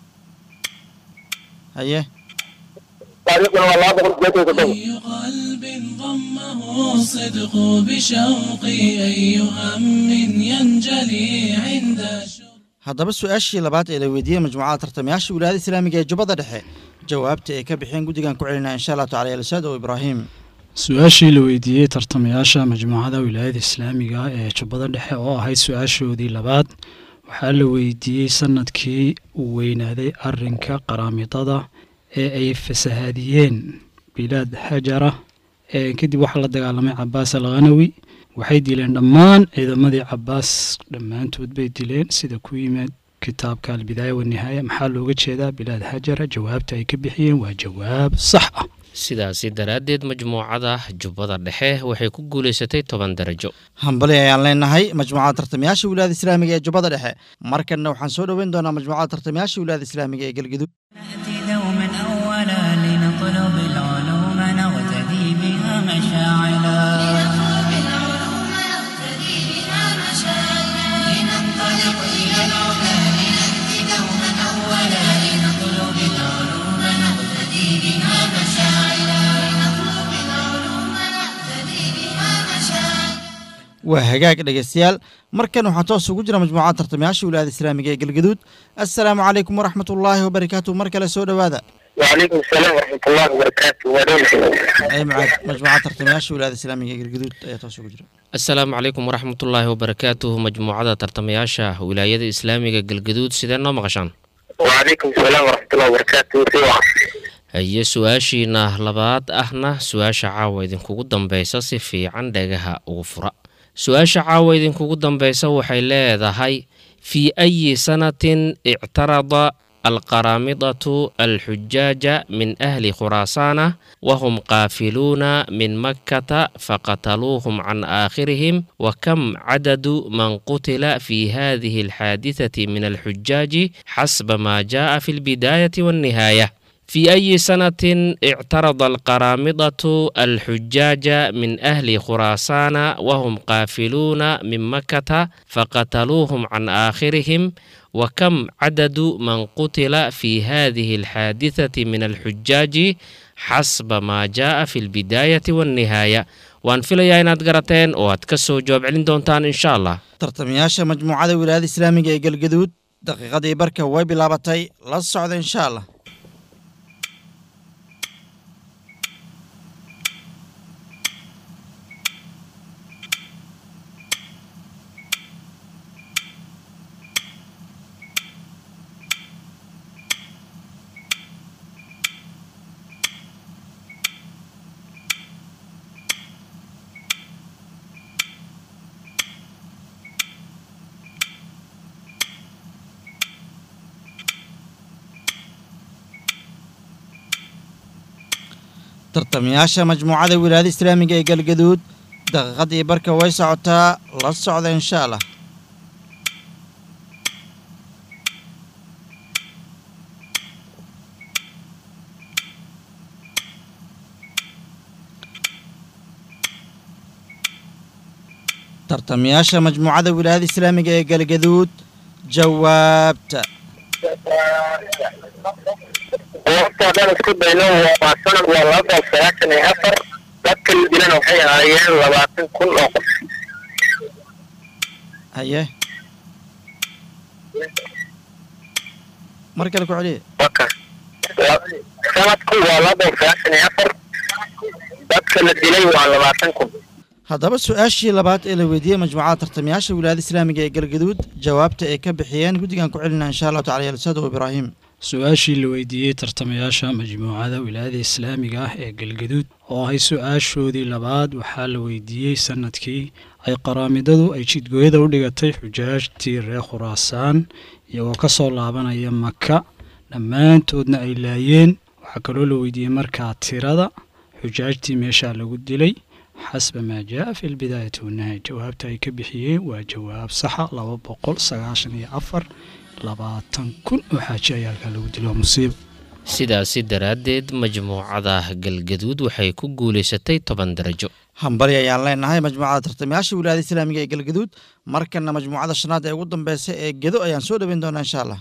haye تاريخ الله بقول سيادة الهتبابة. أي قلب ضمه الصدق بشوقي أي هم ينجلي عند شوق. haddaba su-aashii labaad ee la weydiiyey majmuucada tartamayaasha wilaayada islaamiga ee jubbada dhexe jawaabta ay ka bixeen guddigan ku celinaa insha allah tacala yalsaad oo ibraahim. su-aashii la weydiiyey tartamayaasha majmuucada wilaayada islaamiga ee jubbada dhexe oo ahayd su-aashoodii labaad waxaa la weydiiyey sanadkii uu weynaaday arinka qaraamidada ee ay fasahaadiyeen bilaad hajara ee kadib waxaa la dagaalamay cabaas alghanawi waxay dileen dhammaan ciidamadii cabaas dhammaantood bay dileen sida ku yimid kitaabka albidaaya wanihaaya. maxaa looga jeedaa bilaad hajara? jawaabta ay ka bixiyeen waa jawaab sax ah. sidaasi daraaddeed majmuucada jubbada dhexe waxay ku guulaysatay toban darajo. hambali ayaan leenahay majmuucada tartamayaasha wilaayada islaamiga ee jubbada dhexe. markanna waxaan soo dhoweyn doonaa majmuucada tartamayaasha wilaayada islaamiga ee galgaduud. نأتي دوما أولا لنطلب العلوم نغتدي بها مشاعلا لننطلق إلى العلا لنأتي دوما أولا لنطلب العلوم نغتدي بها مشاعلا waa hagaag dhegeystayaal markan waxaa toos ugu jira majmuucada tartamayaasha wilaayada islaamiga ee galgaduud. assalaamu calaykum waraxmat ullaahi wabarakaatu. mar kale soo dhowaada. وعليكم السلام ورحمة الله وبركاته. ay mucaad majmuucada tartamayaasha wilaayada islaamiga ee galgaduud ayaa toos ugu jira. asalaamu calaykum waraxmatullaahi wabarakaatuhu majmuucada tartamayaasha wilaayada islaamiga galgaduud sidee noo maqashaan? وعليكم السلام ورحمة الله وبركاته. سوا haye su-aashiina labaad ahna su-aasha caawa idinkugu dambaysa si fiican dhagaha ugu fura. su-aasha caawa idinkugu dambaysa waxay leedahay fii ayi sanatin ictarada alqaraamidatu alxujaaja min ahli khuraasaana wahum qaafiluuna min makkata faqataluuhum can aakhirihim wakam cadadu man qutila fi hadihi alxaadithati min alxujaaji xasba maa jaa fi lbidaayati wannihaaya. في أي سنة اعترض القرامطة الحجاج من أهل خراسان وهم قافلون من مكة فقتلوهم عن آخرهم؟ وكم عدد من قتل في هذه الحادثة من الحجاج حسب ما جاء في البداية والنهاية؟ وأن في لياينات قرتين واتكسو جواب علين دونتان إن شاء الله. tartamayaasha majmuucada wilaayada islaamiga ee galgaduud daqiiqadii barka way bilaabatay la socda insha allah. tartamayaasha majmuucada wilaayada islaamiga ee galgaduud daqiiqadii barka way socotaa la socda insha allah. tartamayaasha majmuucada wilaayada islaamiga ee galgaduud jawaabta. goobta dhan isku dayno waa sanad waa laba boqol sagaashan iyo afar dadka la dilana waxay ahaayeen labaatan kun oo qof. haye mar kale ku celiye. waka sanadku waa laba boqol sagaashan iyo afar dadka la dilay waa labaatan kun. haddaba su-aashii labaad ee la weydiiyey majmuucada tartamayaasha wilaayada islaamiga ee galgaduud jawaabta ay ka bixiyeen guddigan ku celinaa insha allahu tacala yalsadow ibraahim. su-aashii la weydiiyey tartamayaasha majmuucada wilaayada islaamiga ah ee galgaduud oo ahay su-aashoodii labaad waxaa la weydiiyey sanadkii ay qaraamidadu ay jidgooyada u dhigatay xujaajtii reer khuraasaan iyagoo ka soo laabanaya maka dhammaantoodna ay laayeen. waxaa kaloo la weydiiyey markaa tirada xujaajtii meeshaa lagu dilay xasba maa jaa fi lbidaayati wannahaaya. jawaabta ay ka bixiyeen waa jawaab saxa laba boqol sagaashan iyo afar labaatan kun oo xaaji ayaa halkaa lagu dilo musiibo. sidaasi daraaddeed majmuucada galgaduud waxay ku guulaysatay toban darajo. hambali ayaan leenahay majmuucada tartamayaasha wilaayada islaamiga ee galgaduud. markana majmuucada shanaad ee ugu dambeysa ee gedo ayaan soo dhaweyn doonaa insha allah.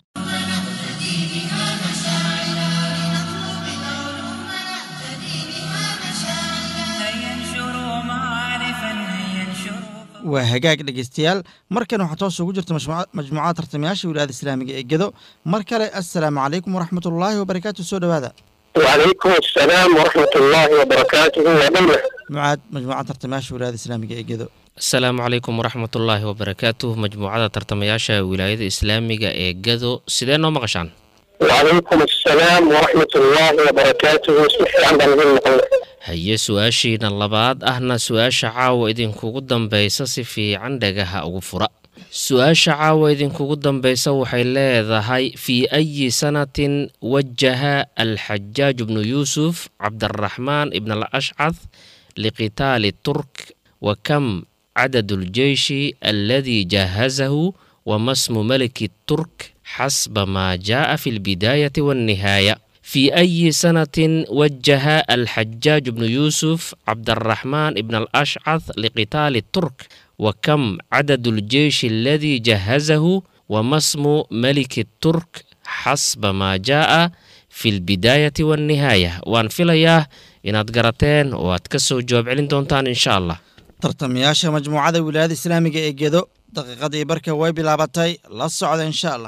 waa hagaag dhegeystayaal markan waxaa toos ugu jirta majmuucada tartamayaasha wilaayada islaamiga ee gedo. mar kale assalaamu calaykum waraxmat ullaahi wabarakaatu. soo dhawaada. وعليكم السلام ورحمة الله وبركاته ودمه. mucaad majmuucada tartamayaasha wilaayada islaamiga ee gedo. asalaamu calaykum waraxmatullaahi wabarakaatuh. majmuucada tartamayaasha wilaayada islaamiga ee gado sidee noo maqashaan? وعليكم السلام ورحمة الله وبركاته. سبحان الله العظيم. haye su-aashiina labaad ahna su-aasha caawa idinkugu dambaysa si fiican dhagaha ugu fura. su-aasha caawa idinkugu dambaysa waxay leedahay fii ayi sanatin wajaha alxajaaj bnu yuusuf cabdaraxmaan ibn alashcad liqitaali turk wa kam cadadu ljeyshi alladii jahazahu wama smu maliki turk xasba maa jaaa fi lbidaayati wannihaaya. في أي سنة وجه الحجاج بن يوسف عبد الرحمن بن الأشعث لقتال الترك وكم عدد الجيش الذي جهزه وما اسم ملك الترك حسب ما جاء في البداية والنهاية. وان فيلياه إن أتقرتين واتكسو جواب علين دونتان إن شاء الله. tartamayaasha majmuucada wilaayada islaamiga ee gedo daqiiqadii barka way bilaabatay la socda insha allah.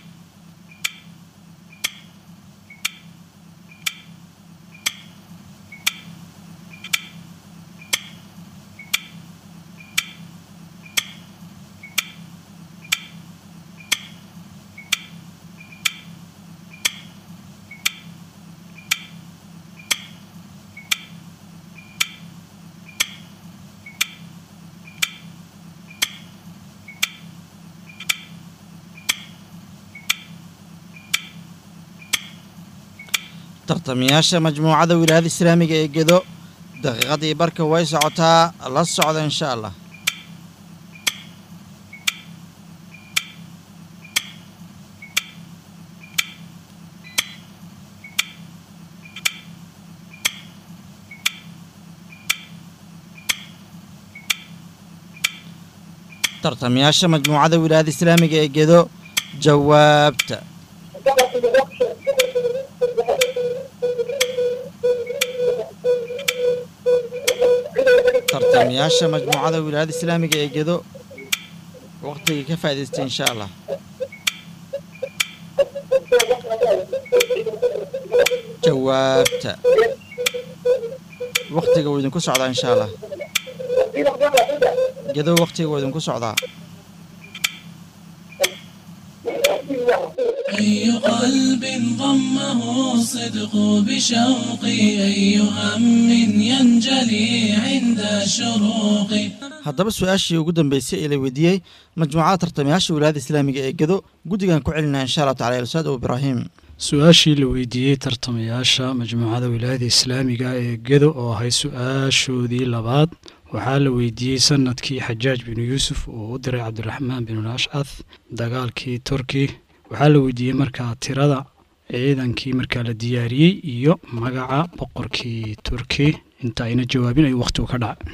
tartamayaasha majmuucada wilaayada islaamiga ee gedo daqiiqadii barka way socotaa la socda insha allah. tartamayaasha majmuucada wilaayada islaamiga ee gedo jawaabta tartamayaasha majmuucada wilaayada islaamiga ee gedo waqtiga ka faa'iidaystay insha Allah jawaabta waqtiga uu idinku socdaa insha Allah gedo waqtiga uu idinku socdaa أي قلب ضمه الصدق بشوقي أي هم ينجلي عند شروقي haddaba su-aashii ugu dambeysay ee la weydiiyey majmuucada tartamayaasha wilaayada islaamiga ee gedo guddigan ku celinaa insha Allah tacaala ustaad Abu Ibrahim su-aashii la weydiiyey tartamayaasha majmuucada wilaayada islaamiga ee gedo oo ahay su-aashoodii labaad waxaa la weydiiyey sanadkii xajaaj binu yuusuf oo u diray cabdiraxmaan binu ashcath dagaalkii turki waxaa la weydiiyey markaa tirada ciidankii markaa la diyaariyey iyo magaca boqorkii turki inta ayna jawaabin ayuu waqtigu ka dhacay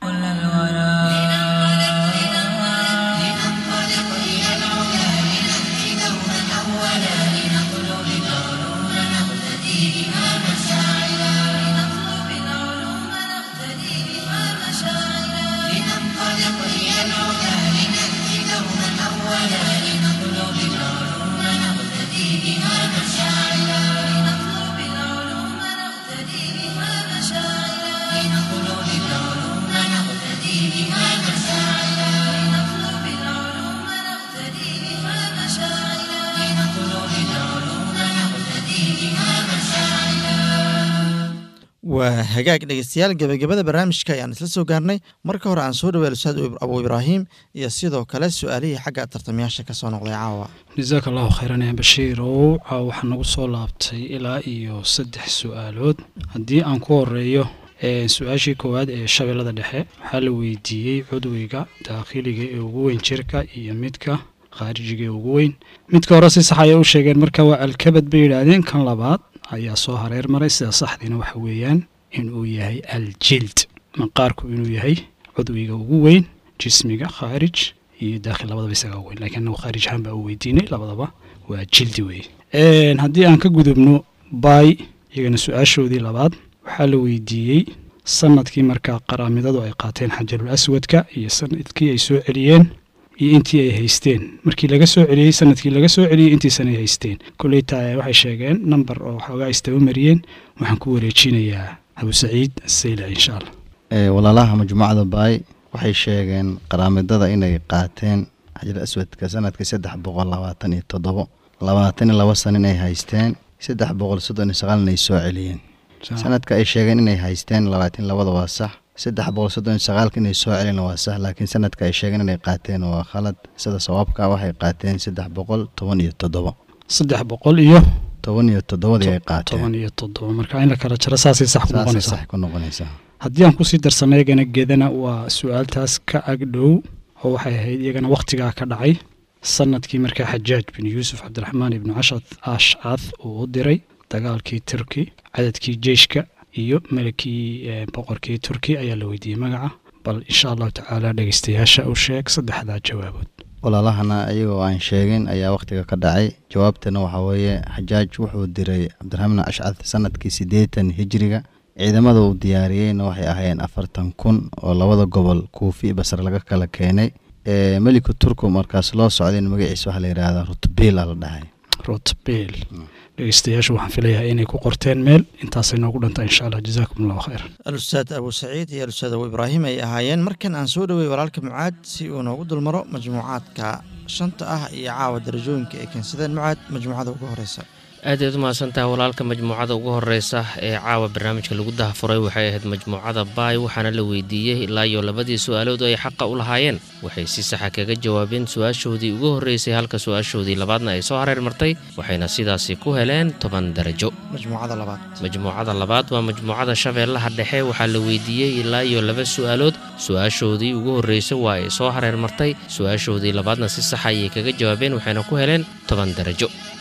waa hagaag dhegeystayaal gabagabada barnaamijka ayaan isla soo gaarnay marka hore aan soo dhaweey ustaad Abu Ibrahim iyo sidoo kale su'aalihii xagga tartamayaasha ka soo noqday caawa jazaaka allahu khayran ya bashiir oo waxa nagu soo laabtay ilaa iyo saddex su'aalood haddii aan ku horeeyo ee su'aashii koowaad ee shabeellada dhexe waxaa la weydiiyey cudwiga daakhiliga ee ugu weyn jirka iyo midka khaarijiga ee ugu weyn midka hore si sax ay u sheegeen marka waa alkabad bay yiraahdeen kan labaad ayaa soo hareer maray sida saxdiina waxa weeyaan inuu yahay aljild maqaarku inuu yahay cudwiga ugu weyn jismiga khaarij iyo daakhil labadaba isaga ugu weyn laakiin uu khaarij ahaan baa u weydiinay labadaba waa jildi weeye een haddii aan ka gudubno bay iyagana su-aashoodii labaad waxaa la weydiiyey sanadkii markaa qaraamidadu ay qaateen xajarul aswadka iyo sanadkii ay soo celiyeen iyo intii ay haysteen markii laga soo celiyey sanadkii laga soo celiyey intiisana ay haysteen kolley taa waxay sheegeen number oo waxoogaa istaba mariyeen waxaan ku wareejinayaa abu saciid asayla insha allah walaalaha majmuucada baay waxay sheegeen qaraamidada inay qaateen xajar aswadka sanadkii saddex boqol labaatan iyo toddobo labaatan iyo laba sano inay haysteen saddex boqol soddon iyo sagaal inay soo celiyeen sanadka ay sheegeen inay haysteen labaatan iyo labada waa sax saddex boqol soddon iyo sagaalka inay soo celin waa sax laakiin sanadka ay sheegeen inay qaateen waa khalad sida sawaabka waxay qaateen saddex boqol toban iyo toddobo saddex boqol iyo toban iyo toddobadii ay qaateen toban iyo toddobo marka in la kala jaro saasay sax ku noqonaysaa sax ku noqonaysaa haddii aan kusii darsanay iyagana geedana waa su-aaltaas ka agdhow oo waxay ahayd iyagana waqtigaa ka dhacay sanadkii markaa xajaaj bin yuusuf cabdiraxmaan ibnu cashath ashcath uu u diray dagaalkii turki cadadkii jeyshka iyo malakii boqorkii turki ayaa la weydiiyey magaca bal insha allahu tacaala dhegeystayaasha u sheeg saddexdaa jawaabood walaalahana iyagoo aan sheegin ayaa waqtiga ka dhacay jawaabtana waxaa weeye xajaaj wuxuu diray cabdiraxmaan ashcath sanadkii siddeetan hijriga ciidamada uu diyaariyeyna waxay ahaayeen afartan kun oo labada gobol kuufi basar laga kala keenay meliku turku markaas loo socday magaciisa waxaa la yidhaahdaa rutbeel la dhahay rutbeel dhegeystayaashu waxaan filayaa inay ku qorteen meel intaasay noogu dhanta insha allah jazaakum allahu khayr alustaad abu saciid iyo alustaad abu ibraahim ay ahaayeen markan aan soo dhaweey walaalka mucaad si uu noogu dulmaro majmuucaadka shanta ah iyo caawa darajooyinka ay keensadeen mucaad majmuucada ugu horeysa aad aad u mahadsantaha walaalka majmuucada ugu horeysa ee caawa barnaamijka lagu dahafuray waxay ahayd majmuucada baay waxaana la weydiiyey ilaa iyo labadii su-aalood ay xaqa u lahaayeen waxay si saxa kaga jawaabeen su-aashoodii ugu horreysay halka su-aashoodii labaadna ay soo hareer martay waxayna sidaasi ku heleen toban darajo majmuucada labaad majmuucada labaad waa majmuucada shabeellaha dhexe waxaa la weydiiyey ilaa iyo laba su-aalood su-aashoodii ugu horreysay waa ay soo hareer martay su-aashoodii labaadna si saxa ayay kaga jawaabeen waxayna ku heleen toban darajo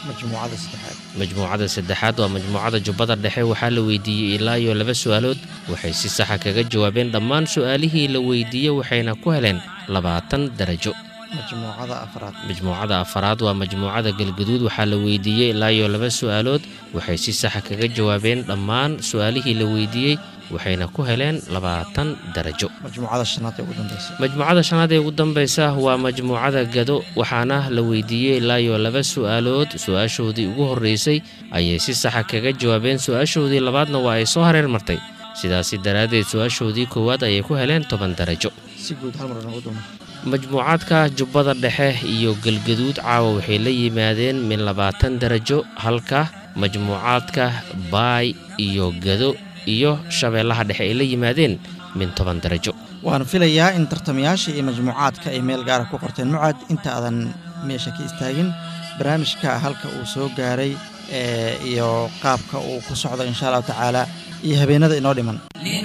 majmuucada saddexaad majmuucada saddexaad waa majmuucada jubbada dhexe waxaa la weydiiyey ilaa iyo laba su'aalood waxay si saxa kaga jawaabeen dhammaan su'aalihii la weydiiyey waxayna ku heleen labaatan darajo majmuucada afraad majmuucada afaraad waa majmuucada galgaduud waxaa la weydiiyey ilaa iyo laba su'aalood waxay si saxa kaga jawaabeen dhammaan su'aalihii la weydiiyey waxayna ku heleen labaatan darajo majmuucada shanaad ee ugu dambaysa majmuucada shanaad ee ugu dambaysa waa majmuucada gado waxaana la weydiiyey ilaa iyo laba su'aalood su'aashoodii ugu horreysay ayay si saxa kaga jawaabeen su'aashoodii labaadna waa ay soo hareer martay sidaasi daraaddeed su'aashoodii koowaad ayay ku heleen toban darajo si guud hal mar nagu dumo majmuucaadka jubbada dhexe iyo galgaduud caawa waxay la yimaadeen min labaatan darajo halka majmuucaadka baay iyo gado iyo shabeellaha dhexe ay la yimaadeen min toban darajo waan filayaa in tartamayaasha iyo majmuucaadka ay meel gaara ku qorteen mucaad inta aadan meesha ka istaagin barnaamijka halka uu soo gaaray iyo qaabka uu ku socdo insha allahu tacaala iyo habeenada inoo dhiman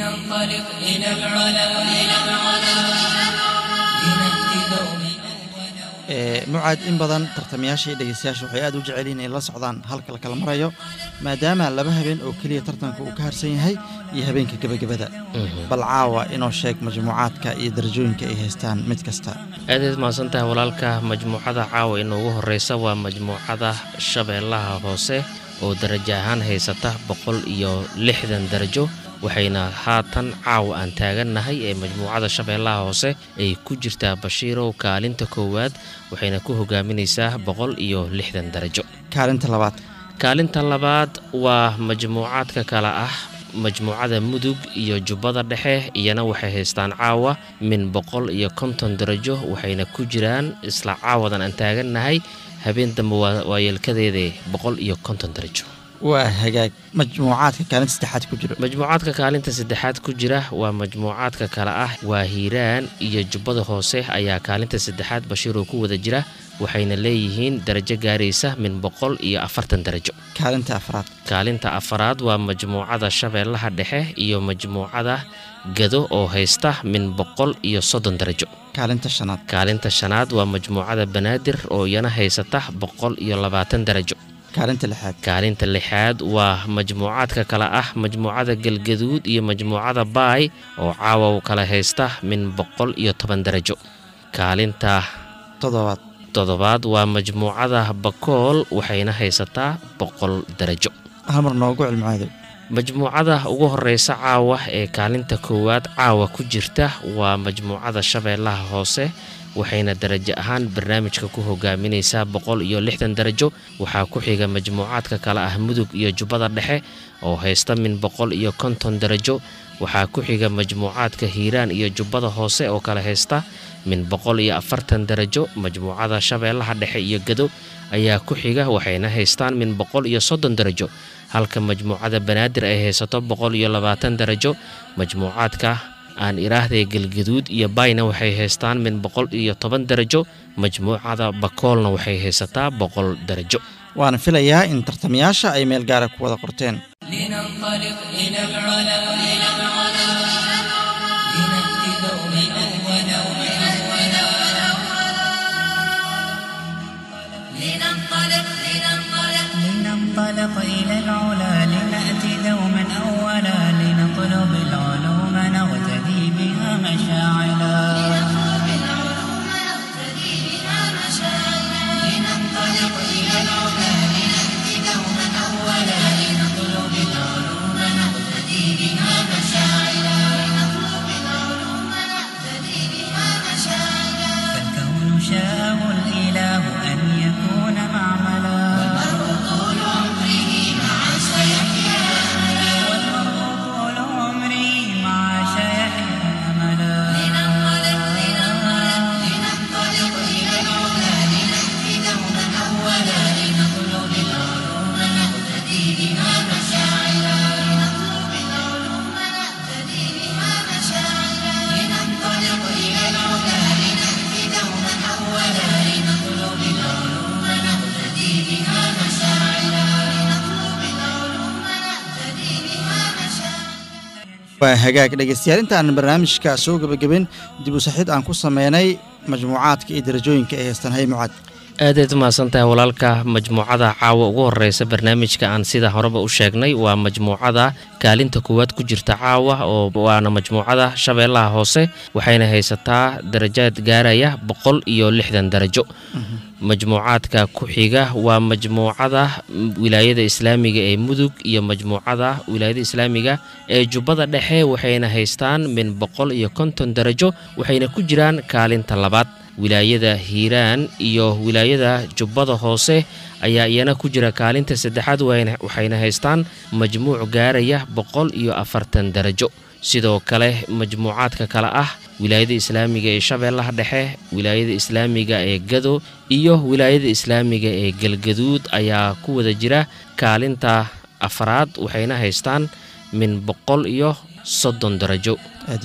mucaad in badan tartamayaasha iyo dhegeystayaasha waxay aad u jecel yihiin inay la socdaan halka la kala marayo maadaama laba habeen oo keliya tartanka uu ka harsan yahay iyo habeenka gebagabada bal caawa inoo sheeg majmuucaadka iyo darajooyinka ay haystaan mid kasta aadaad mahadsan tahay walaalka majmuucada caawa inoogu horreysa waa majmuucada shabeellaha hoose oo darajo ahaan haysata boqol iyo lixdan darajo waxayna haatan caawa aan taagannahay ee majmuucada shabeellaha hoose ay ku jirtaa bashiirow kaalinta koowaad waxayna ku hogaaminaysaa boqol iyo lixdan darajo kaalinta labaad kaalinta labaad waa majmuucaadka kale ah majmuucada mudug iyo jubbada dhexe iyana waxay haystaan caawa min boqol iyo konton darajo waxayna ku jiraan isla caawadan aan taagannahay habeen dambe waa yeelkadeeda boqol iyo konton darajo waa hagaag majmuucaadka kaalinta saddexaad ku jira majmuucaadka kaalinta saddexaad ku jira waa majmuucaadka kale ah waa hiiraan iyo jubbada hoose ayaa kaalinta saddexaad bashiiroo ku wada jira waxayna leeyihiin darajo gaaraysa min boqol iyo afartan darajo kaalinta afraad kaalinta afaraad waa majmuucada shabeellaha dhexe iyo majmuucada gado oo haysta min boqol iyo soddon darajo kaalinta shanaad kaalinta shanaad waa majmuucada banaadir oo iyana haysata boqol iyo labaatan darajo kaalinta lixaad kaalinta lixaad waa majmuucaadka kale ah majmuucada galgaduud iyo majmuucada baay oo caawa kala haysta min boqol iyo toban darajo kaalinta toddobaad toddobaad waa majmuucada bakool waxayna haysataa boqol darajo hal mar noogu cilmaadow majmuucada ugu horreysa caawa ee kaalinta koowaad caawa ku jirta waa majmuucada shabeellaha hoose waxayna darajo ahaan barnaamijka ku hogaaminaysaa boqol iyo lixdan darajo waxaa ku xiga majmuucaadka kale ah mudug iyo jubbada dhexe oo haysta min boqol iyo konton darajo waxaa ku xiga majmuucaadka hiiraan iyo jubbada hoose oo kale haysta min boqol iyo afartan darajo majmuucada shabeellaha dhexe iyo gado ayaa ku xiga waxayna haystaan min boqol iyo soddon darajo halka majmuucada banaadir ay haysato boqol iyo labaatan darajo majmuucaadka aan iraahday galgaduud iyo bayna waxay haystaan min boqol iyo toban darajo majmuucada bakoolna waxay haysataa boqol darajo waana filayaa in tartamayaasha ay meel gaara ku wada qorteen لننطلق إلى العلا لنأتي دوما أولا لنطلب العلوم نغتدي بها مشاعلا لننطلق إلى العلا لنأتي دوما أولا لنطلب العلوم نغتدي بها مشاعلا فالكون شاءه الإله أن يكون معملا waa hagaag dhegeystayaal intaan barnaamijka soo gabagaben dib u saxid aan ku sameynay majmuucaadka iyo darajooyinka ay haystaan hay mucaad aadaad umahadsantahay walaalka. majmuucada caawa ugu horeysa barnaamijka aan sida horeba u sheegnay waa majmuucada kaalinta koowaad ku jirta caawa, oo waana majmuucada shabeellaha hoose, waxayna haysataa darajaad gaaraya boqol iyo lixdan darajo. majmuucaadka ku xiga waa majmuucada wilaayada islaamiga ee mudug iyo majmuucada wilaayada islaamiga ee jubbada dhexe, waxayna haystaan min boqol iyo konton darajo, waxayna ku jiraan kaalinta labaad. wilaayada hiiraan iyo wilaayada jubbada hoose ayaa iyana ku jira kaalinta saddexaad, waxayna haystaan majmuuc gaaraya boqol iyo afartan darajo. sidoo kale majmuucaadka kale ah wilaayada islaamiga ee shabeellaha dhexe, wilaayada islaamiga ee gado iyo wilaayada islaamiga ee galgaduud ayaa ku wada jira kaalinta afraad, waxayna haystaan min boqol iyo soddon darajo.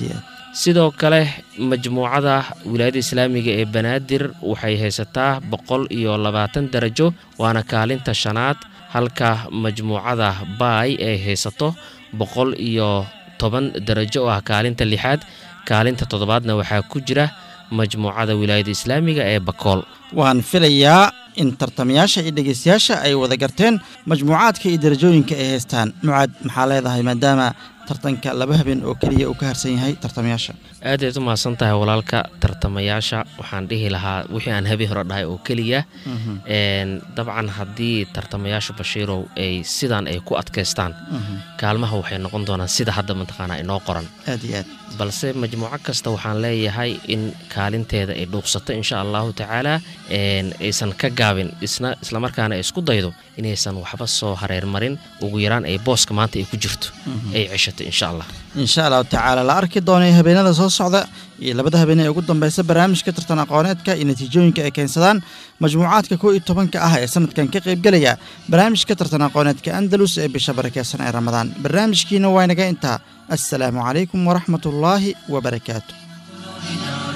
sidoo kale majmuucada wilaayada islaamiga ee banaadir waxay haysataa boqol iyo labaatan darajo, waana kaalinta shanaad, halka majmuucada baay ay haysato boqol iyo toban darajo oo ah kaalinta lixaad. kaalinta toddobaadna waxaa ku jira majmuucada wilaayada islaamiga ee bakool. waan filayaa in tartamayaasha iyo dhegeystayaasha ay wada garteen majmuucaadka iyo darajooyinka ay haystaan. mucaad, maxaa leedahay maadaama tartanka laba habeen oo keliya uu ka harsan yahay tartamayaasha? aadaad u mahadsan tahay walaalka. tartamayaasha waxaan dhihi lahaa wixii aan habeen hore dhahay oo keliya. dabcan haddii tartamayaasha bashiirow ay sidaan ay ku adkaystaan, kaalmaha waxay noqon doonaan sida hadda mataqaanaa inoo qoran. aad iyo aad. balse majmuuco kasta waxaan leeyahay in kaalinteeda ay dhuuqsato insha allahu tacaala, aysan ka gaabin, isna islamarkaana ay isku daydo inaysan waxba soo hareermarin, ugu yaraan ay booska maanta ay ku jirto ay ceshato insha allah. insha allahu tacaala la arki doonay habeenada soo socda iyo labada habeen ee ugu dambeysa barnaamijka tartan aqooneedka iyo natiijooyinka ay keensadaan majmuucaadka koo iyo tobanka ah ee sanadkan ka qaybgelaya barnaamijka tartan aqooneedka andalus ee bisha barakeysan ee ramadaan. barnaamijkiina waa inaga intaa. assalaamu calaykum waraxmatullaahi wabarakaatu.